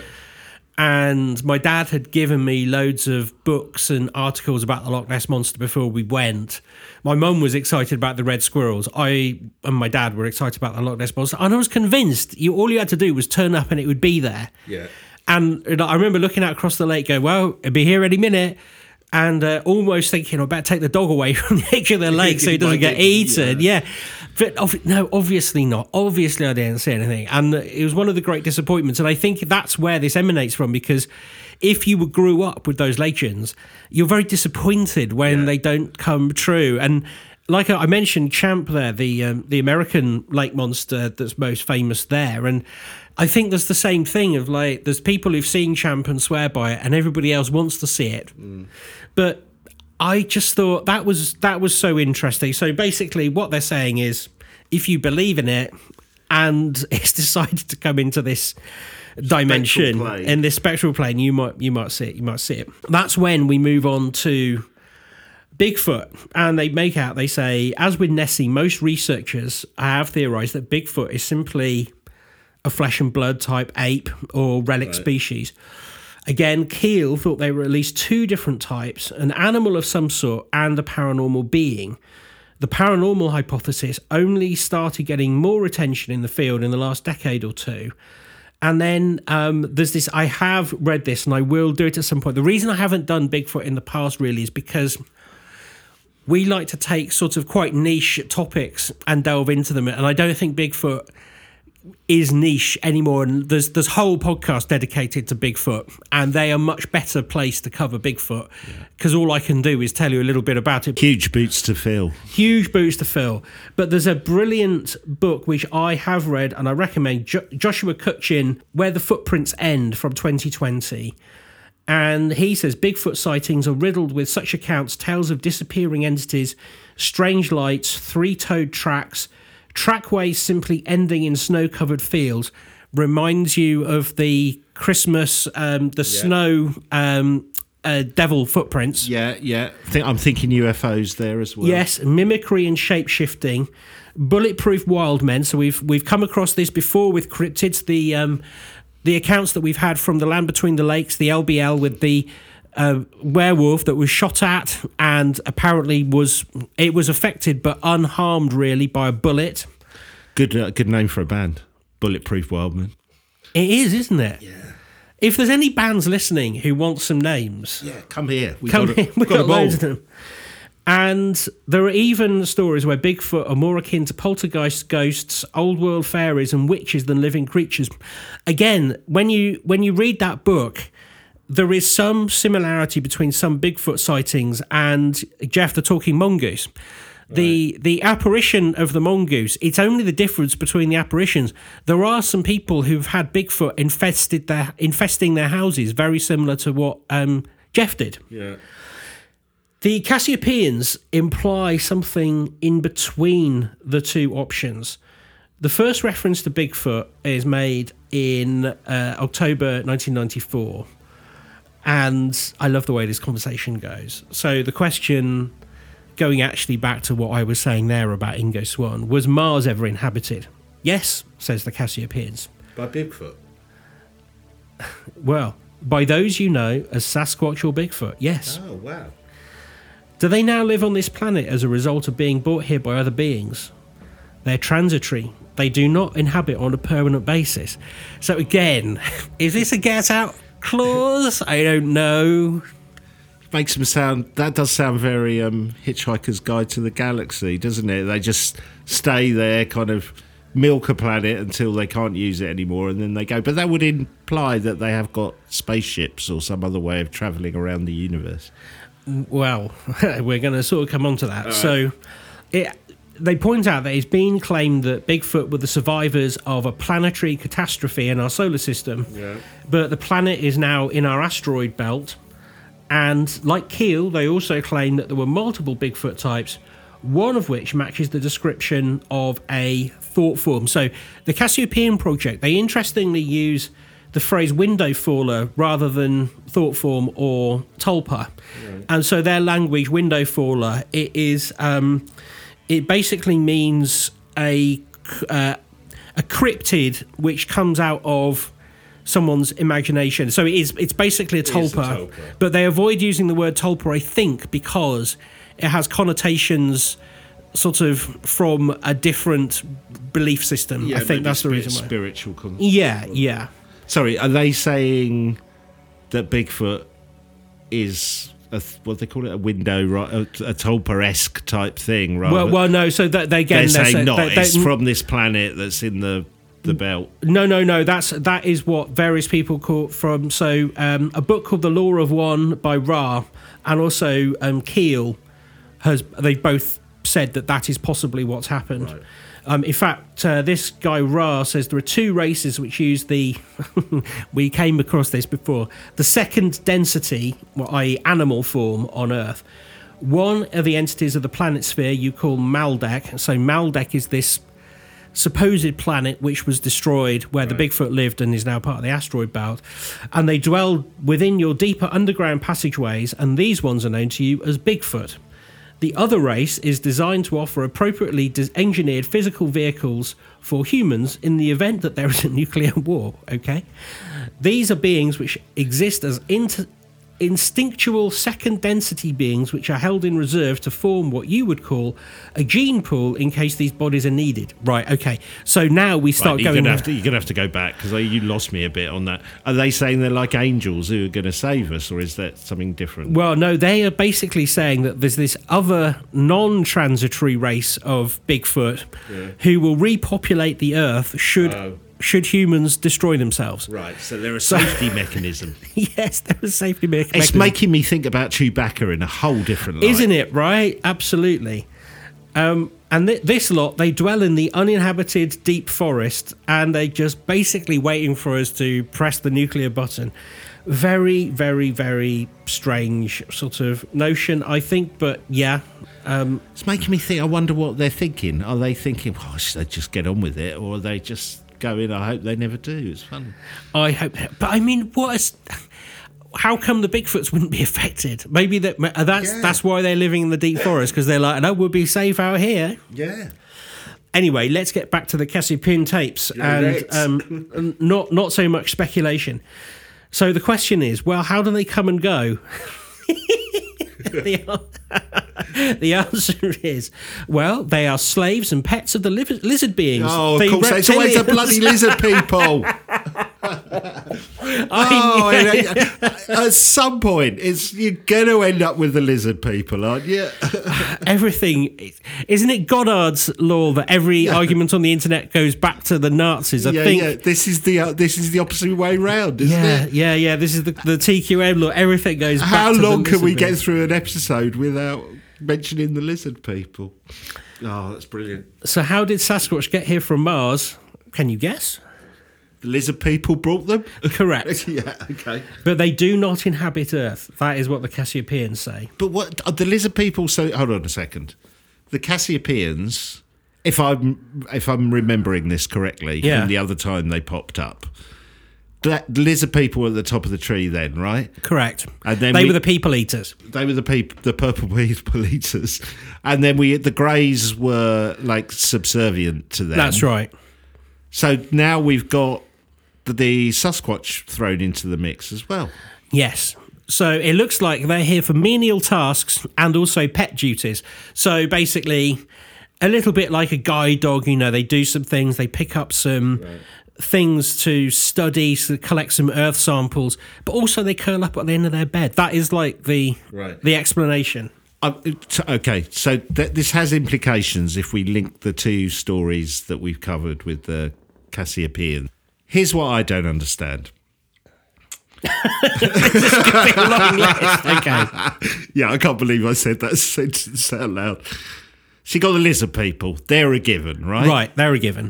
And my dad had given me loads of books and articles about the Loch Ness Monster before we went. My mum was excited about the red squirrels. I and my dad were excited about the Loch Ness Monster. And I was convinced you all you had to do was turn up and it would be there. Yeah. And I remember looking out across the lake going, well, it'll be here any minute. And uh, almost thinking, I better take the dog away from the edge of the lake so he doesn't get eaten. Yeah. yeah. But ov- no, obviously not. Obviously I didn't see anything. And it was one of the great disappointments. And I think that's where this emanates from, because if you grew up with those legends, you're very disappointed when yeah. they don't come true. And like I mentioned, Champ there, the um, the American lake monster that's most famous there. And I think there's the same thing of like, there's people who've seen Champ and swear by it and everybody else wants to see it. Mm. But I just thought that was that was so interesting. So basically what they're saying is, if you believe in it and it's decided to come into this dimension, in this spectral plane, you might you might see it. You might see it. That's when we move on to Bigfoot, and they make out, they say, as with Nessie, most researchers have theorized that Bigfoot is simply a flesh and blood type ape or relic right. species. Again, Keel thought they were at least two different types, an animal of some sort and a paranormal being. The paranormal hypothesis only started getting more attention in the field in the last decade or two. And then um, there's this, I have read this and I will do it at some point. The reason I haven't done Bigfoot in the past really is because we like to take sort of quite niche topics and delve into them. And I don't think Bigfoot is niche anymore, and there's there's whole podcasts dedicated to Bigfoot, and they are much better placed to cover Bigfoot, because yeah. all I can do is tell you a little bit about it. Huge boots to fill. Huge boots to fill. But there's a brilliant book which I have read and I recommend, jo- Joshua Cutchin, Where the Footprints End, from twenty twenty. And he says Bigfoot sightings are riddled with such accounts, tales of disappearing entities, strange lights, three-toed tracks, trackways simply ending in snow-covered fields. Reminds you of the Christmas, um, the yeah. snow um, uh, devil footprints. Yeah, yeah. I'm thinking U F Os there as well. Yes, mimicry and shape-shifting. Bulletproof wild men. So we've we've come across this before with cryptids. The um, the accounts that we've had from the Land Between the Lakes, the L B L with the uh, werewolf that was shot at and apparently was it was affected but unharmed really by a bullet. Good uh, good name for a band, Bulletproof Wildman. It is, isn't it? Yeah. If there's any bands listening who want some names, yeah, come here. We've come got, here. We've got, got loads of them. And there are even stories where Bigfoot are more akin to poltergeist, ghosts, old world fairies and witches than living creatures. Again, when you when you read that book, there is some similarity between some Bigfoot sightings and, Jeff, the talking mongoose. The right. the apparition of the mongoose, it's only the difference between the apparitions. There are some people who've had Bigfoot infested their infesting their houses, very similar to what um, Jeff did. Yeah. The Cassiopeians imply something in between the two options. The first reference to Bigfoot is made in uh, October nineteen ninety-four. And I love the way this conversation goes. So the question, going actually back to what I was saying there about Ingo Swann, was Mars ever inhabited? Yes, says the Cassiopeians. By Bigfoot? Well, by those you know as Sasquatch or Bigfoot, yes. Oh, wow. Do they now live on this planet as a result of being brought here by other beings? They're transitory. They do not inhabit on a permanent basis. So again, is this a get out clause? I don't know. Makes them sound, that does sound very um, Hitchhiker's Guide to the Galaxy, doesn't it? They just stay there, kind of milk a planet until they can't use it anymore, and then they go. But that would imply that they have got spaceships or some other way of travelling around the universe. Well, we're going to sort of come on to that. Right. So it, they point out that it's been claimed that Bigfoot were the survivors of a planetary catastrophe in our solar system, yeah. but the planet is now in our asteroid belt. And like Keel, they also claim that there were multiple Bigfoot types, one of which matches the description of a thought form. So the Cassiopeian project, they interestingly use the phrase window faller rather than thought form or tulpa. Right. And so their language, window faller, it is um, it basically means a uh, a cryptid which comes out of someone's imagination. So it is it's basically a tulpa, a tulpa, but they avoid using the word tulpa, I think, because it has connotations sort of from a different belief system. Yeah, I think that's the reason why. Spiritual con- Yeah, yeah. Sorry, are they saying that Bigfoot is a, what they call it, a window, right, a, a tulpa-esque type thing? Rather? Well, well, no. So that they again, they're saying say, not. They, it's they, from this planet that's in the the belt. No, no, no. That's that is what various people call from. So um, a book called The Law of One by Ra, and also um, Keel has. They both said that that is possibly what's happened. Right. Um, in fact, uh, this guy Ra says there are two races which use the, we came across this before, the second density, well, that is animal form on Earth. One are the entities of the planet sphere you call Maldek. So Maldek is this supposed planet which was destroyed where right. the Bigfoot lived and is now part of the asteroid belt. And they dwell within your deeper underground passageways, and these ones are known to you as Bigfoot. The other race is designed to offer appropriately engineered physical vehicles for humans in the event that there is a nuclear war, okay? These are beings which exist as inter- instinctual second density beings which are held in reserve to form what you would call a gene pool in case these bodies are needed. Right, okay. So now we start right, you're going... Gonna have to, you're going to have to go back because you lost me a bit on that. Are they saying they're like angels who are going to save us, or is that something different? Well, no, they are basically saying that there's this other non-transitory race of Bigfoot yeah. who will repopulate the Earth should... Oh. Should humans destroy themselves? Right, so they're a safety mechanism. Yes, they're a safety me- mechanism. It's making me think about Chewbacca in a whole different light. Isn't it, right? Absolutely. Um, and th- this lot, they dwell in the uninhabited deep forest, and they're just basically waiting for us to press the nuclear button. Very, very, very strange sort of notion, I think, but yeah. Um, it's making me think, I wonder what they're thinking. Are they thinking, oh, should they just get on with it, or are they just... go in? I hope they never do. It's fun. I hope, but I mean, what is? How come the Bigfoots wouldn't be affected? Maybe that that's yeah. that's why they're living in the deep forest, because they're like, no, we'll be safe out here. Yeah. Anyway, let's get back to the Cassiopeian tapes yeah, and um, not not so much speculation. So the question is, well, how do they come and go? the, the answer is, well, they are slaves and pets of the li- lizard beings. Oh, the of course, it's always the bloody lizard people. oh, and at some point, it's you're going to end up with the lizard people, aren't you? Everything, isn't it Goddard's law that every yeah. argument on the internet goes back to the Nazis? I yeah, think yeah. This is the uh, this is the opposite way round, isn't yeah, it? Yeah, yeah. This is the, the T Q M law. Everything goes. back How to long the can we beings. get through an episode without mentioning the lizard people? Oh, that's brilliant. So, how did Sasquatch get here from Mars? Can you guess? The lizard people brought them? Correct. Yeah, okay. But they do not inhabit Earth. That is what the Cassiopeians say. But what are the lizard people? So hold on a second. The Cassiopeians, if I'm if I'm remembering this correctly, Yeah. from the other time they popped up, the lizard people were at the top of the tree then, right? Correct. And then they we- were the people eaters. They were the peop- the purple people eaters, and then we the greys were like subservient to them. That's right. So now we've got the, the Sasquatch thrown into the mix as well. Yes. So it looks like they're here for menial tasks and also pet duties. So basically, a little bit like a guide dog, you know, they do some things, they pick up some Right. things to study, to collect some earth samples, but also they curl up at the end of their bed. That is like the Right. the explanation. Uh, t- okay, so th- this has implications if we link the two stories that we've covered with the Cassiopeian. Here's what I don't understand. Long list. Okay. Yeah, I can't believe I said that sentence out loud. So you got the lizard people. They're a given, right? Right, they're a given.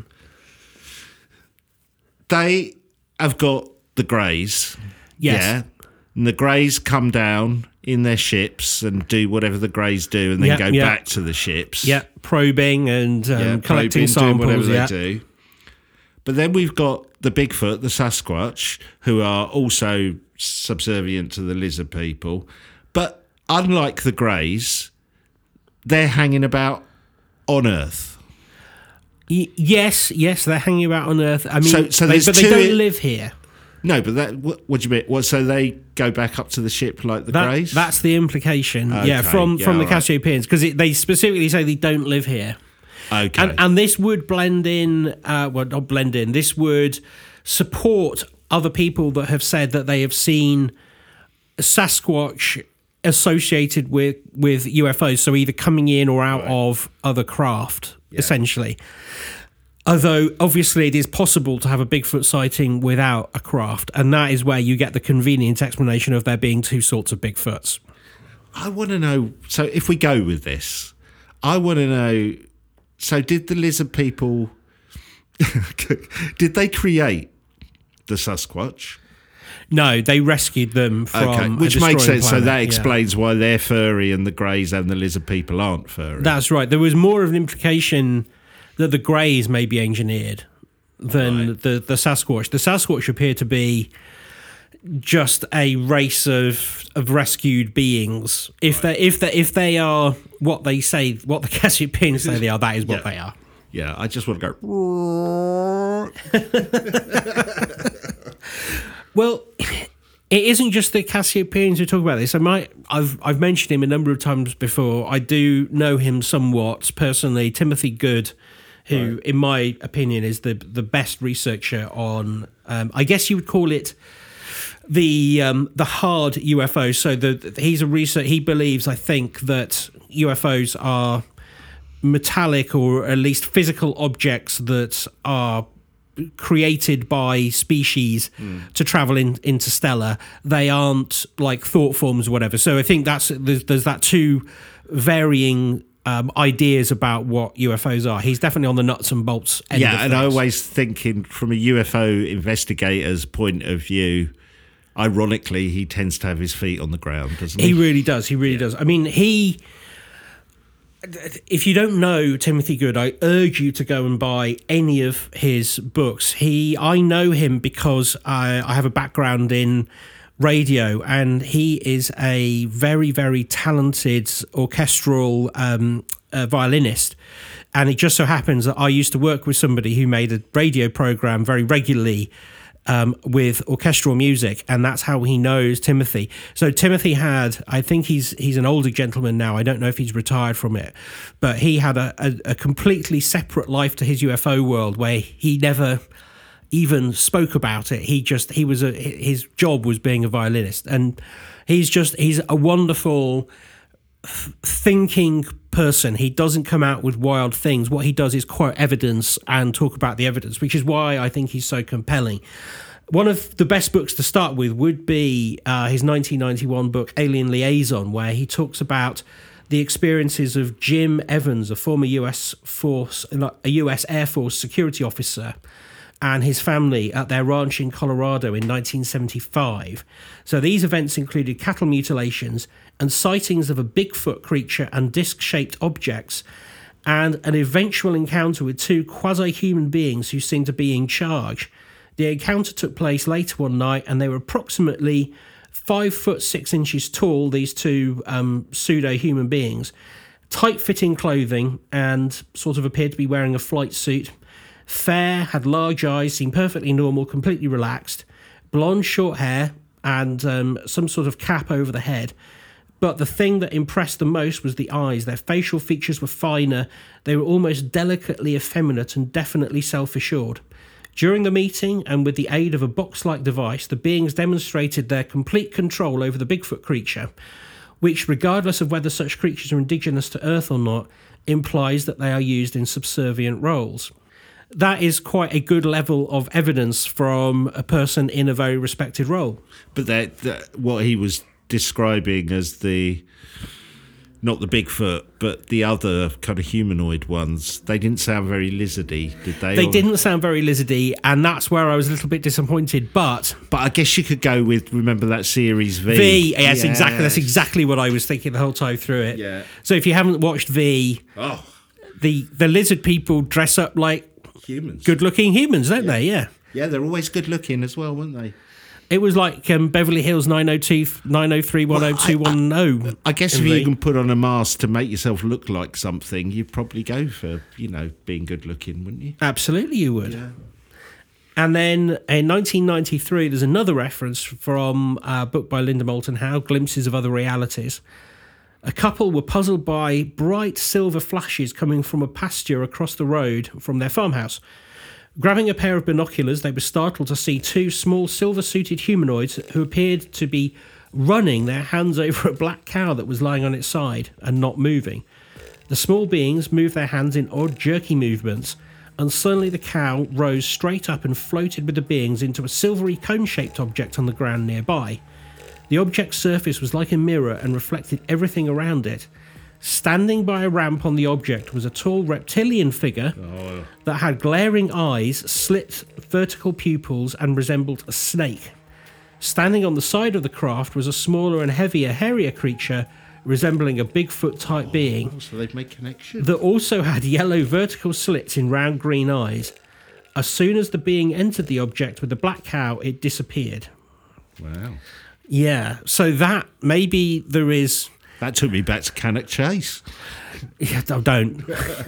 They have got the greys. Yes. Yeah. And the greys come down in their ships and do whatever the greys do and then Yeah, go yeah. back to the ships. Yeah, probing and um, Yeah, collecting probing, doing samples. whatever Yeah. they do. But then we've got the Bigfoot, the Sasquatch, who are also subservient to the lizard people. But unlike the greys, they're hanging about on Earth. Y- yes, yes, they're hanging about on Earth. I mean, So- so they, there's but they two don't i- live here. No, but that what, what do you mean? Well, so they go back up to the ship like the That, greys? that's the implication. Yeah, Okay, from yeah, from the all right. Cassiopeians, because they specifically say they don't live here. okay. And, and this would blend in, uh, well, not blend in, this would support other people that have said that they have seen Sasquatch associated with, with U F Os, so either coming in or out Right. of other craft, essentially. Although, obviously, it is possible to have a Bigfoot sighting without a craft, and that is where you get the convenient explanation of there being two sorts of Bigfoots. I want to know. So, if we go with this, I want to know. So, did the lizard people? Did they create the Sasquatch? No, they rescued them from Okay, a which makes destroying sense. So planet, that yeah. explains why they're furry and the greys and the lizard people aren't furry. That's right. There was more of an implication that the greys may be engineered than Right. the, the Sasquatch. The Sasquatch appear to be just a race of of rescued beings. If they if they if they are what they say, what the Cassiopeians say they are, that is what Yeah. they are. yeah, I just want to go. Well, it isn't just the Cassiopeians who talk about this. I might, I've I've mentioned him a number of times before. I do know him somewhat personally. Timothy Good, who, Right. in my opinion, is the the best researcher on. Um, I guess you would call it the um, the hard U F Os. So the he's a research. He believes, I think, that U F Os are metallic or at least physical objects that are created by species to travel in interstellar. They aren't like thought forms or whatever. So I think that's there's, there's that two varying um, ideas about what U F Os are. He's definitely on the nuts and bolts end Yeah, of and I things. always thinking from a U F O investigator's point of view, ironically, he tends to have his feet on the ground, doesn't he? He really does. He really does. I mean, he. If you don't know Timothy Good, I urge you to go and buy any of his books. He, I know him because I, I have a background in radio, and he is a very, very talented orchestral um, uh, violinist. And it just so happens that I used to work with somebody who made a radio program very regularly Um, with orchestral music, and that's how he knows Timothy. So Timothy had, I think he's he's an older gentleman now. I don't know if he's retired from it, but he had a, a, a completely separate life to his U F O world where he never even spoke about it. He just he was a his job was being a violinist, and he's just he's a wonderful thinking person. He doesn't come out with wild things. What he does is quote evidence and talk about the evidence, which is why I think he's so compelling. One of the best books to start with would be uh, his nineteen ninety-one book Alien Liaison, where he talks about the experiences of Jim Evans, a former U S force, a U S Air Force security officer, and his family at their ranch in Colorado in nineteen seventy-five. So these events included cattle mutilations and sightings of a Bigfoot creature and disc-shaped objects, and an eventual encounter with two quasi-human beings who seemed to be in charge. The encounter took place later one night, and they were approximately five foot six inches tall, these two um, pseudo-human beings, tight-fitting clothing, and sort of appeared to be wearing a flight suit. Fair, had large eyes, seemed perfectly normal, completely relaxed, blonde short hair, and um, some sort of cap over the head. But the thing that impressed the most was the eyes. Their facial features were finer, they were almost delicately effeminate and definitely self-assured. During the meeting, and with the aid of a box-like device, the beings demonstrated their complete control over the Bigfoot creature, which, regardless of whether such creatures are indigenous to Earth or not, implies that they are used in subservient roles. That is quite a good level of evidence from a person in a very respected role. But that, that what he was describing as the, not the Bigfoot, but the other kind of humanoid ones, they didn't sound very lizardy, did they? They or? didn't sound very lizardy, and that's where I was a little bit disappointed. But but I guess you could go with, remember that series V? V, yes, yes. exactly. That's exactly what I was thinking the whole time through it. Yeah. So if you haven't watched V, Oh, the the lizard people dress up like humans. good-looking humans, don't they? Yeah. Yeah, they're always good looking as well, weren't they? It was like um, Beverly Hills nine oh two, nine oh three, one oh two one oh. I guess in if you V. can put on a mask to make yourself look like something, you'd probably go for, you know, being good looking, wouldn't you? Absolutely you would. Yeah. And then in nineteen ninety-three, there's another reference from a book by Linda Moulton Howe, Glimpses of Other Realities. A couple were puzzled by bright silver flashes coming from a pasture across the road from their farmhouse. Grabbing a pair of binoculars, they were startled to see two small silver-suited humanoids who appeared to be running their hands over a black cow that was lying on its side and not moving. The small beings moved their hands in odd, jerky movements, and suddenly the cow rose straight up and floated with the beings into a silvery cone-shaped object on the ground nearby. The object's surface was like a mirror and reflected everything around it. Standing by a ramp on the object was a tall reptilian figure oh. that had glaring eyes, slit vertical pupils, and resembled a snake. Standing on the side of the craft was a smaller and heavier, hairier creature resembling a Bigfoot-type oh, being so they've made connection. that also had yellow vertical slits in round green eyes. As soon as the being entered the object with the black cow, it disappeared. Wow. Yeah, so that, maybe there is... That took me back to Cannock Chase. Yeah, don't.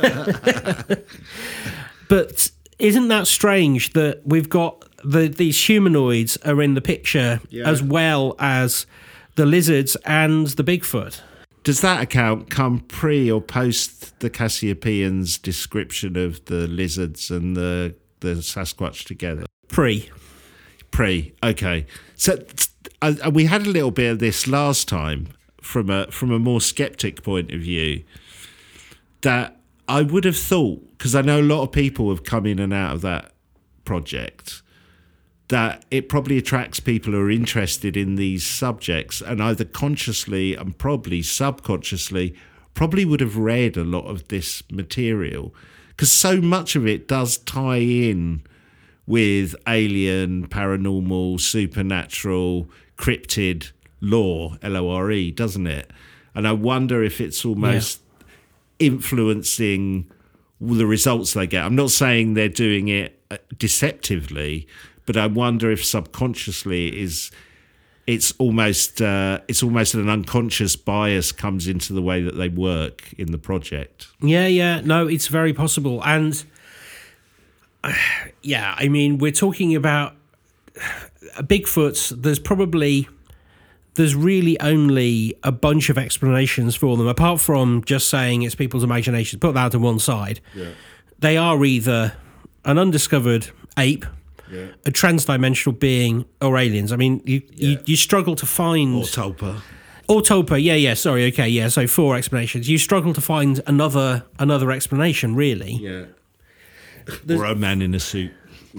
But isn't that strange that we've got the these humanoids are in the picture yeah. as well as the lizards and the Bigfoot? Does that account come pre or post the Cassiopeans' description of the lizards and the, the Sasquatch together? Pre. Pre, okay. So uh, we had a little bit of this last time. From a from a more skeptic point of view, that I would have thought, because I know a lot of people have come in and out of that project, that it probably attracts people who are interested in these subjects and either consciously and probably subconsciously probably would have read a lot of this material, because so much of it does tie in with alien, paranormal, supernatural, cryptid lore, L O R E, doesn't it? And I wonder if it's almost yeah. influencing the results they get. I'm not saying they're doing it deceptively, but I wonder if subconsciously is it's almost uh, it's almost an unconscious bias comes into the way that they work in the project. Yeah, yeah, no, it's very possible. And uh, yeah, I mean, we're talking about Bigfoots. There's probably There's really only a bunch of explanations for them, apart from just saying it's people's imaginations. Put that to one side. Yeah. They are either an undiscovered ape, yeah. a transdimensional being, or aliens. I mean, you, yeah. you, you struggle to find... Or Tulpa. Or Tulpa, yeah, yeah, sorry, okay, yeah, so four explanations. You struggle to find another another explanation, really. Yeah. There's... Or a man in a suit.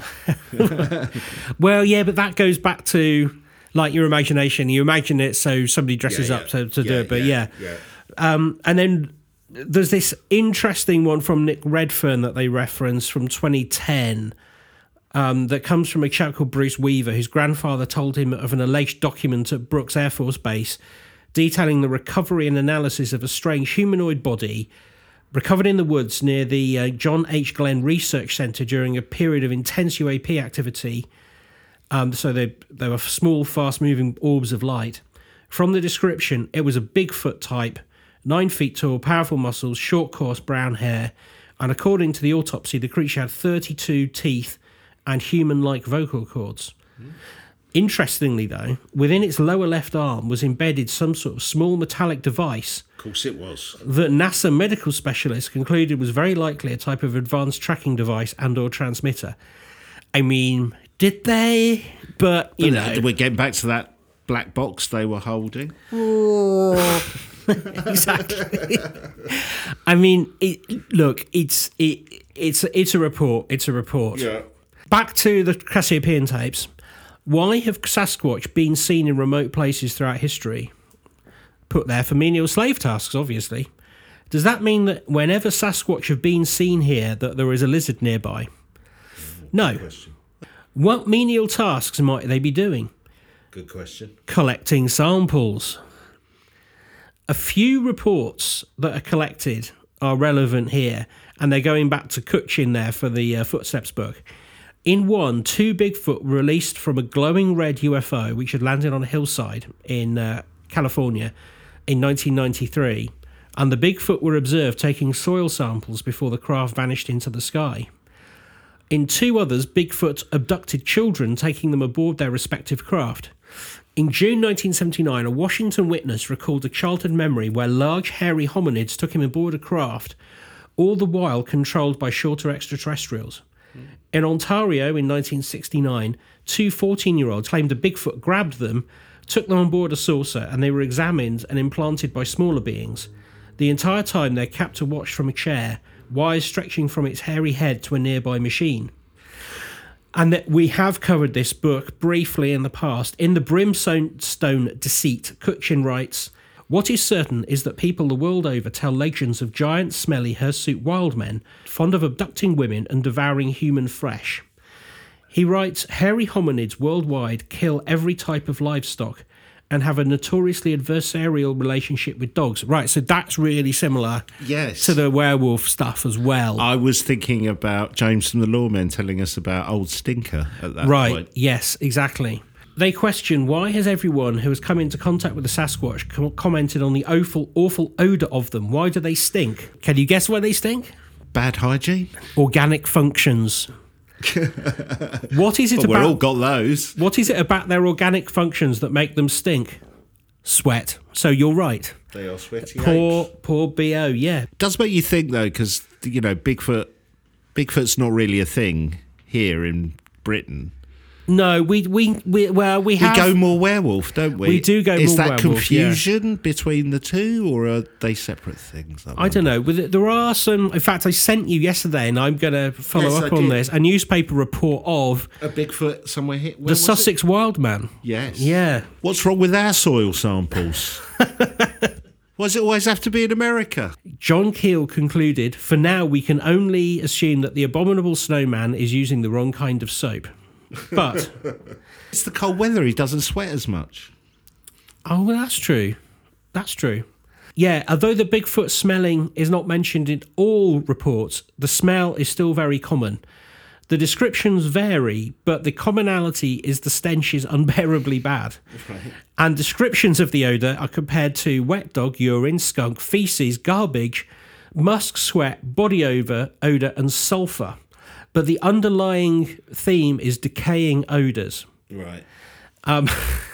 Well, yeah, but that goes back to... like your imagination, you imagine it so somebody dresses yeah, yeah. up to, to yeah, do it, but yeah. yeah. yeah. Um, and then there's this interesting one from Nick Redfern that they reference from twenty ten um, that comes from a chap called Bruce Weaver, whose grandfather told him of an alleged document at Brooks Air Force Base detailing the recovery and analysis of a strange humanoid body recovered in the woods near the uh, John H. Glenn Research Center during a period of intense U A P activity. Um, so they, they were small, fast-moving orbs of light. From the description, it was a Bigfoot type, nine feet tall, powerful muscles, short, coarse brown hair, and according to the autopsy, the creature had thirty-two teeth and human-like vocal cords. Mm. Interestingly, though, within its lower left arm was embedded some sort of small metallic device. Of course it was. That NASA medical specialists concluded was very likely a type of advanced tracking device and or transmitter. I mean, did they? But, you but know. We're getting back to that black box they were holding. Exactly. I mean, it, look, it's it, it's it's a report. It's a report. Yeah. Back to the Cassiopean tapes. Why have Sasquatch been seen in remote places throughout history? Put there for menial slave tasks, obviously. Does that mean that whenever Sasquatch have been seen here, that there is a lizard nearby? No. Good question. What menial tasks might they be doing? Good question. Collecting samples. A few reports that are collected are relevant here, and they're going back to Kutchin there for the uh, Footsteps book. In one, two Bigfoot were released from a glowing red U F O which had landed on a hillside in uh, California in nineteen ninety-three, and the Bigfoot were observed taking soil samples before the craft vanished into the sky. In two others, Bigfoot abducted children, taking them aboard their respective craft. In June nineteen seventy-nine, a Washington witness recalled a childhood memory where large hairy hominids took him aboard a craft, all the while controlled by shorter extraterrestrials. Mm. In Ontario in nineteen sixty-nine, two fourteen-year-olds claimed a Bigfoot grabbed them, took them on board a saucer, and they were examined and implanted by smaller beings. The entire time their captor watched from a chair, wires stretching from its hairy head to a nearby machine. And that we have covered this book briefly in the past. In The Brimstone Deceit, Kutchin writes, "What is certain is that people the world over tell legends of giant, smelly, hirsute wild men, fond of abducting women and devouring human flesh." He writes, "Hairy hominids worldwide kill every type of livestock and have a notoriously adversarial relationship with dogs." Right, so that's really similar yes. to the werewolf stuff as well. I was thinking about James from the Lawmen telling us about Old Stinker at that right, point. Yes, exactly. They question, why has everyone who has come into contact with the Sasquatch com- commented on the awful, awful odour of them? Why do they stink? Can you guess why they stink? Bad hygiene? Organic functions. What is it but about? We've all got those. What is it about their organic functions that make them stink? Sweat. So you're right. They are sweaty. Poor, apes. poor B O. Yeah. Does make you think though, because you know, Bigfoot, Bigfoot's not really a thing here in Britain. No, we we we well we have we go more werewolf, don't we? We do go Is more that werewolf, confusion yeah. between the two, or are they separate things? I, I don't know. There are some. In fact, I sent you yesterday, and I'm going to follow yes, up I on did. this. A newspaper report of a Bigfoot somewhere here. The Sussex Wildman. Yes. Yeah. What's wrong with our soil samples? Why does it always have to be in America? John Keel concluded, "For now, we can only assume that the abominable snowman is using the wrong kind of soap." But it's the cold weather. He doesn't sweat as much. Oh, well, that's true. That's true. Yeah, although the Bigfoot smelling is not mentioned in all reports, the smell is still very common. The descriptions vary, but the commonality is the stench is unbearably bad. Right. And descriptions of the odour are compared to wet dog, urine, skunk, faeces, garbage, musk, sweat, body odour, odour and sulphur. But the underlying theme is decaying odours. Right. Um,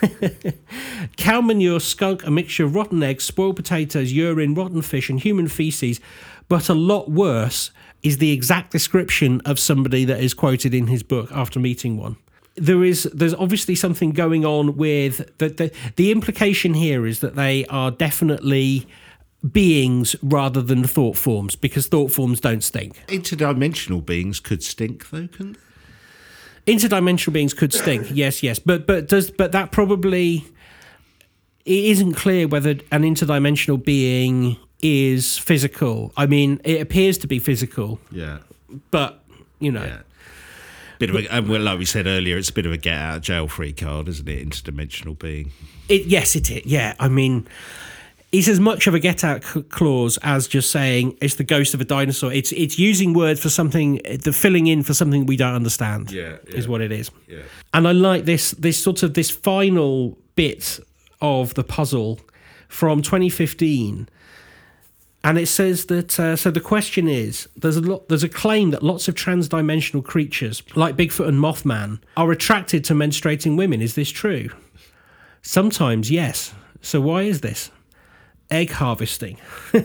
cow manure, skunk, a mixture of rotten eggs, spoiled potatoes, urine, rotten fish, and human faeces. But a lot worse is the exact description of somebody that is quoted in his book after meeting one. There is, there's obviously something going on with the, the, the implication here is that they are definitely beings rather than thought forms, because thought forms don't stink. Interdimensional beings could stink, though, couldn't they? Interdimensional beings could stink, yes, yes, but but does but that probably it isn't clear whether an interdimensional being is physical. I mean, it appears to be physical. Yeah, but you know. Yeah. Bit of a, and well, like we said earlier, it's a bit of a get out of jail free card, isn't it? Interdimensional being. It, yes, it is. Yeah, I mean, it's as much of a get out clause as just saying it's the ghost of a dinosaur. It's it's using words for something, the filling in for something we don't understand. Yeah, yeah. Is what it is. Yeah. And I like this this sort of this final bit of the puzzle from twenty fifteen. And it says that, uh, so the question is, there's a lot, there's a claim that lots of transdimensional creatures, like Bigfoot and Mothman, are attracted to menstruating women. Is this true? Sometimes, yes. So why is this? Egg harvesting.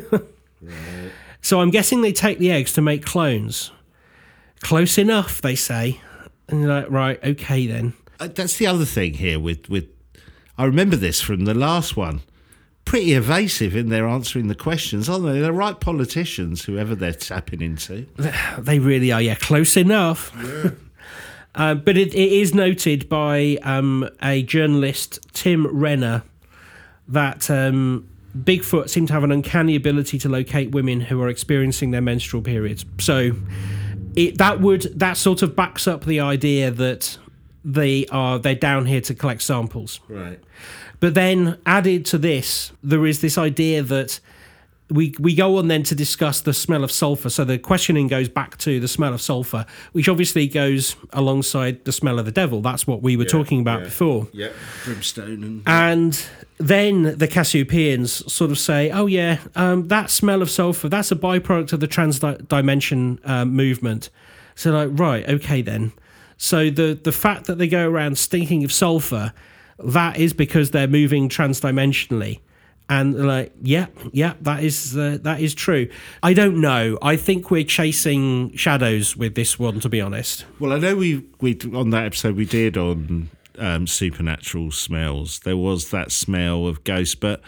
Right. So I'm guessing they take the eggs to make clones. Close enough, they say. And you're like, right, okay then. Uh, that's the other thing here with, with, I remember this from the last one. Pretty evasive in their answering the questions, aren't they? They're right politicians, whoever they're tapping into. They really are, yeah. Close enough. Yeah. uh, but it, it is noted by um, a journalist, Tim Renner, that um, Bigfoot seem to have an uncanny ability to locate women who are experiencing their menstrual periods. So it, that would that sort of backs up the idea that they are they're down here to collect samples. Right. But then added to this, there is this idea that we we go on then to discuss the smell of sulfur. So the questioning goes back to the smell of sulfur, which obviously goes alongside the smell of the devil. That's what we were yeah, talking about yeah. before. Yeah, brimstone. And And then the Cassiopeans sort of say, oh yeah, um, that smell of sulfur, that's a byproduct of the trans-dimension uh, movement. So like, right, okay then. So the, the fact that they go around stinking of sulfur, that is because they're moving transdimensionally. And like, yeah, yeah, that is uh, that is true. I don't know. I think we're chasing shadows with this one, to be honest. Well, I know we we on that episode we did on um, supernatural smells. There was that smell of ghosts, but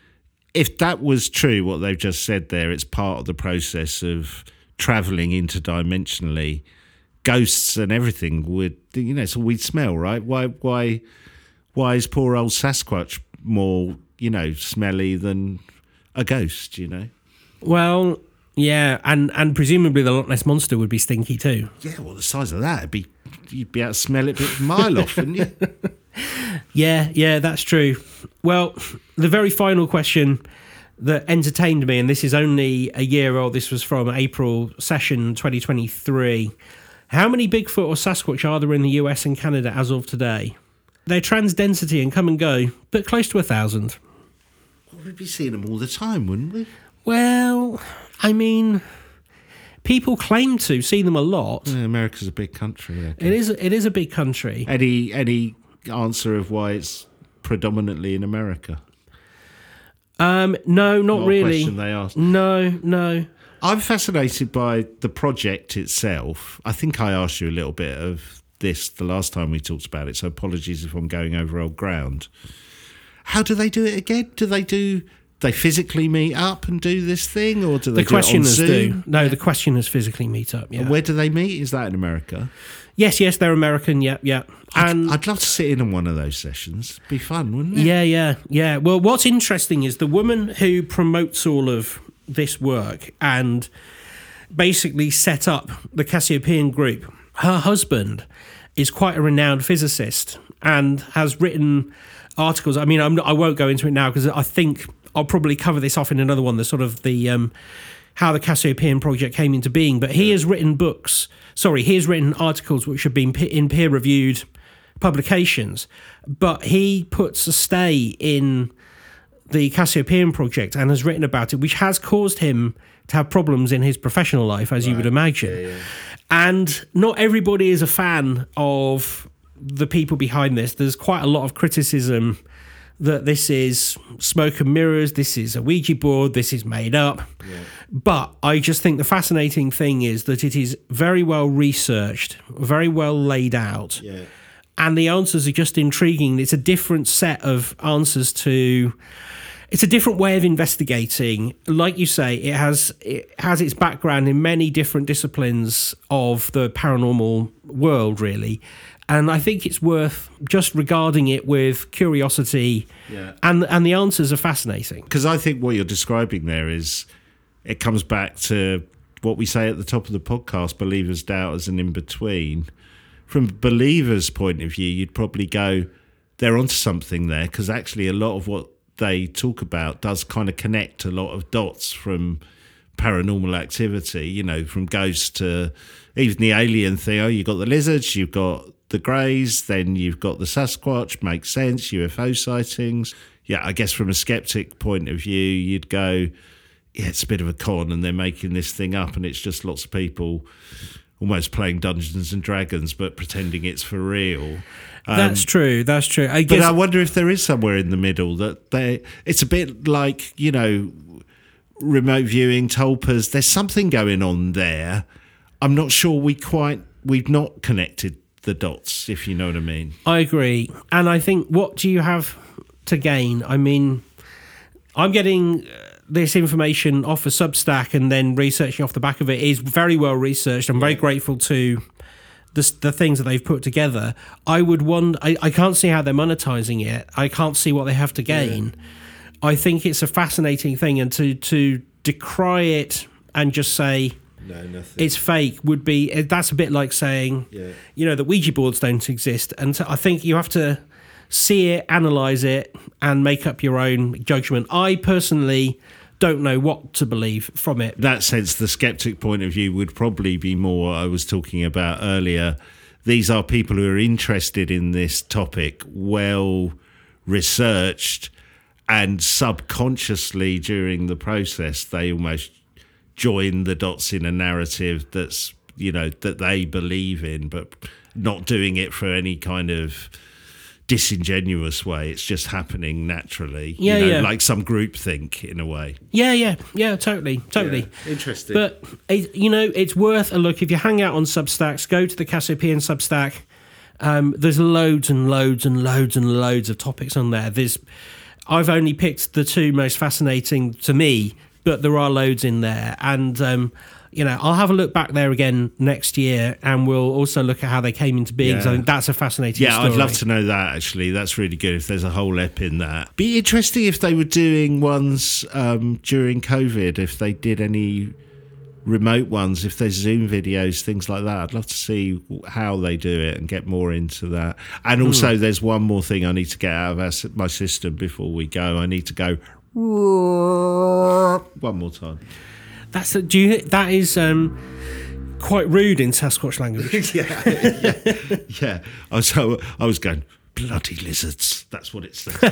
if that was true, what they've just said there, it's part of the process of travelling interdimensionally. Ghosts and everything would, you know, it's a weird smell, right? Why, why, why is poor old Sasquatch more, you know, smelly than a ghost? You know. Well, yeah, and and presumably the Loch Ness monster would be stinky too. Yeah, well, the size of that, it'd be you'd be able to smell it a mile off, wouldn't you? Yeah, yeah, that's true. Well, the very final question that entertained me, and this is only a year old. This was from April session twenty twenty-three. How many Bigfoot or Sasquatch are there in the U S and Canada as of today? They're trans-density and come and go, but close to a thousand. Well, we'd be seeing them all the time, wouldn't we? Well, I mean, people claim to see them a lot. Yeah, America's a big country. Okay. It is. It is a big country. Any any answer of why it's predominantly in America? Um, no, not What really. Question they asked. No, no. I'm fascinated by the project itself. I think I asked you a little bit of this the last time we talked about it, so apologies if I'm going over old ground. How do they do it again? Do they do they physically meet up and do this thing, or do they the questioners do it on Zoom? do? No, yeah. The questioners physically meet up. Yeah. And where do they meet? Is that in America? Yes, yes, they're American. Yeah, yeah. And I'd, I'd love to sit in on one of those sessions. Be fun, wouldn't it? Yeah, yeah, yeah. Well, what's interesting is the woman who promotes all of this work and basically set up the Cassiopean group. Her husband is quite a renowned physicist and has written articles. I mean, I'm not, I won't go into it now because I think I'll probably cover this off in another one, the sort of the um, how the Cassiopean project came into being. But he has written books, sorry, he has written articles which have been in peer-reviewed publications, but he puts a stay in the Cassiopean project and has written about it, which has caused him to have problems in his professional life, as right. you would imagine. Yeah, yeah. And not everybody is a fan of the people behind this. There's quite a lot of criticism that this is smoke and mirrors, this is a Ouija board, this is made up. Yeah. But I just think the fascinating thing is that it is very well researched, very well laid out. Yeah. And the answers are just intriguing. It's a different set of answers to... It's a different way of investigating. Like you say, it has it has its background in many different disciplines of the paranormal world, really. And I think it's worth just regarding it with curiosity. Yeah. And, and the answers are fascinating. Because I think what you're describing there is, it comes back to what we say at the top of the podcast, believers, doubters, and in between. from a believer's point of view, you'd probably go, they're onto something there, because actually a lot of what they talk about does kind of connect a lot of dots from paranormal activity, you know, from ghosts to even the alien thing. Oh, you've got the lizards, you've got the greys, then you've got the Sasquatch, makes sense, U F O sightings. Yeah, I guess from a skeptic point of view, you'd go, yeah, it's a bit of a con and they're making this thing up and it's just lots of people almost playing Dungeons and Dragons but pretending it's for real. Um, that's true, that's true. I guess, but I wonder if there is somewhere in the middle that they, it's a bit like, you know, remote viewing, tulpas, there's something going on there. I'm not sure we quite, we've not connected the dots, if you know what I mean. I agree. And I think, what do you have to gain? I mean, I'm getting this information off a Substack and then researching off the back of it is very well researched. I'm very grateful to the, the things that they've put together. I would wonder, I, I can't see how they're monetizing it. I can't see what they have to gain. Yeah. I think it's a fascinating thing, and to, to decry it and just say, no, nothing. It's fake would be, that's a bit like saying, yeah. you know, the Ouija boards don't exist. And so I think you have to see it, analyse it, and make up your own judgment. I personally don't know what to believe from it. That sense, the skeptic point of view would probably be more what I was talking about earlier. These are people who are interested in this topic, well researched, and subconsciously during the process, they almost join the dots in a narrative that's, you know, that they believe in, but not doing it for any kind of disingenuous way. It's just happening naturally. Yeah, you know, yeah. like some groupthink in a way. Yeah, yeah, yeah, totally, totally. Yeah, interesting. But, it, you know, it's worth a look. If you hang out on Substacks, go to the Cassiopean Substack. Um, there's loads and loads and loads and loads of topics on there. There's... I've only picked the two most fascinating to me, but there are loads in there. And, um, you know, I'll have a look back there again next year, and we'll also look at how they came into being. Yeah. So I think that's a fascinating yeah, story. I'd love to know that, actually. That's really good if there's a whole ep in that. Be interesting if they were doing ones um, during COVID, if they did any remote ones, if there's Zoom videos, things like that. I'd love to see how they do it and get more into that. And also, mm. there's one more thing I need to get out of our, my system before we go. I need to go one more time. That's a, do you, that is um, quite rude in Sasquatch language. yeah, yeah, yeah. I was, I was going, bloody lizards. That's what it says.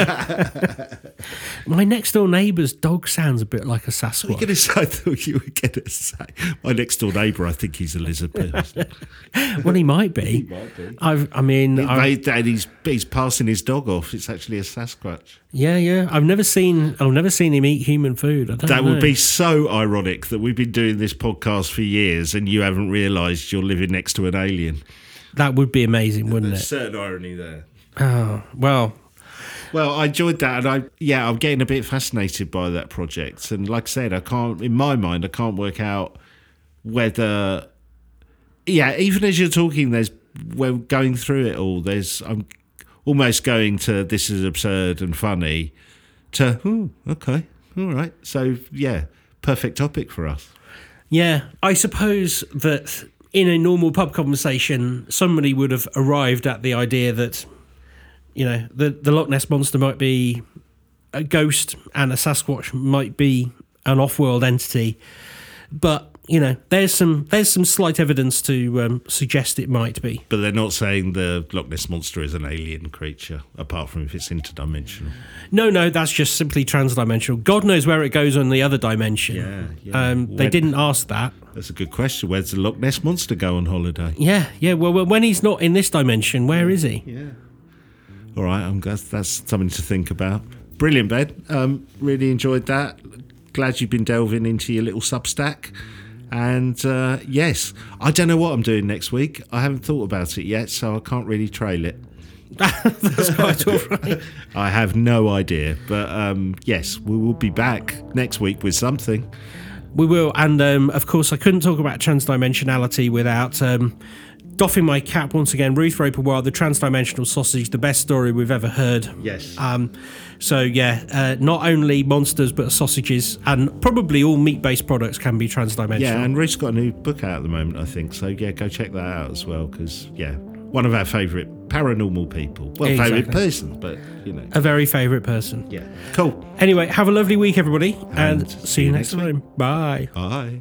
My next door neighbour's dog sounds a bit like a Sasquatch. What were you gonna say? I thought you were going to say my next door neighbour. I think he's a lizard person. Well, he might be. He might be. I've, I mean, he made that. He's he's passing his dog off. It's actually a Sasquatch. Yeah, yeah. I've never seen. I've never seen him eat human food. I don't that know. would be so ironic that we've been doing this podcast for years and you haven't realised you're living next to an alien. That would be amazing, wouldn't There's it? Certain irony there. Oh well. Well, I enjoyed that, and I yeah, I'm getting a bit fascinated by that project. And like I said, I can't, in my mind, I can't work out whether, yeah, even as you're talking, there's we're going through it all. There's I'm almost going to this is absurd and funny, to oh, okay, all right. So yeah, perfect topic for us. Yeah, I suppose that in a normal pub conversation, somebody would have arrived at the idea that, you know, the, the Loch Ness Monster might be a ghost and a Sasquatch might be an off-world entity. But, you know, there's some there's some slight evidence to um, suggest it might be. But they're not saying the Loch Ness Monster is an alien creature, apart from if it's interdimensional. No, no, that's just simply transdimensional. God knows where it goes on the other dimension. Yeah, yeah. Um, they when, didn't ask that. That's a good question. Where's the Loch Ness Monster go on holiday? Yeah, yeah. Well, when he's not in this dimension, where is he? Yeah. All right, I'm glad that's something to think about. Brilliant, Ben. Um, really enjoyed that. Glad you've been delving into your little Substack. And uh, yes, I don't know what I'm doing next week. I haven't thought about it yet, so I can't really trail it. That's quite all right. I have no idea. But um, yes, we will be back next week with something. We will. And um, of course, I couldn't talk about transdimensionality without um, doffing my cap once again, Ruth Roper Wilde, the transdimensional sausage, the best story we've ever heard. Yes. Um, so yeah, uh, not only monsters but sausages, and probably all meat-based products can be transdimensional. Yeah, and Ruth's got a new book out at the moment, I think. So yeah, go check that out as well, because yeah, one of our favourite paranormal people. Well, Exactly. favourite person, but you know, A very favourite person. yeah, cool. Anyway, have a lovely week, everybody, and, And see you next time. Bye. Bye.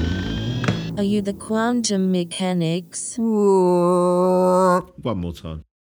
Are you the quantum mechanics? One more time.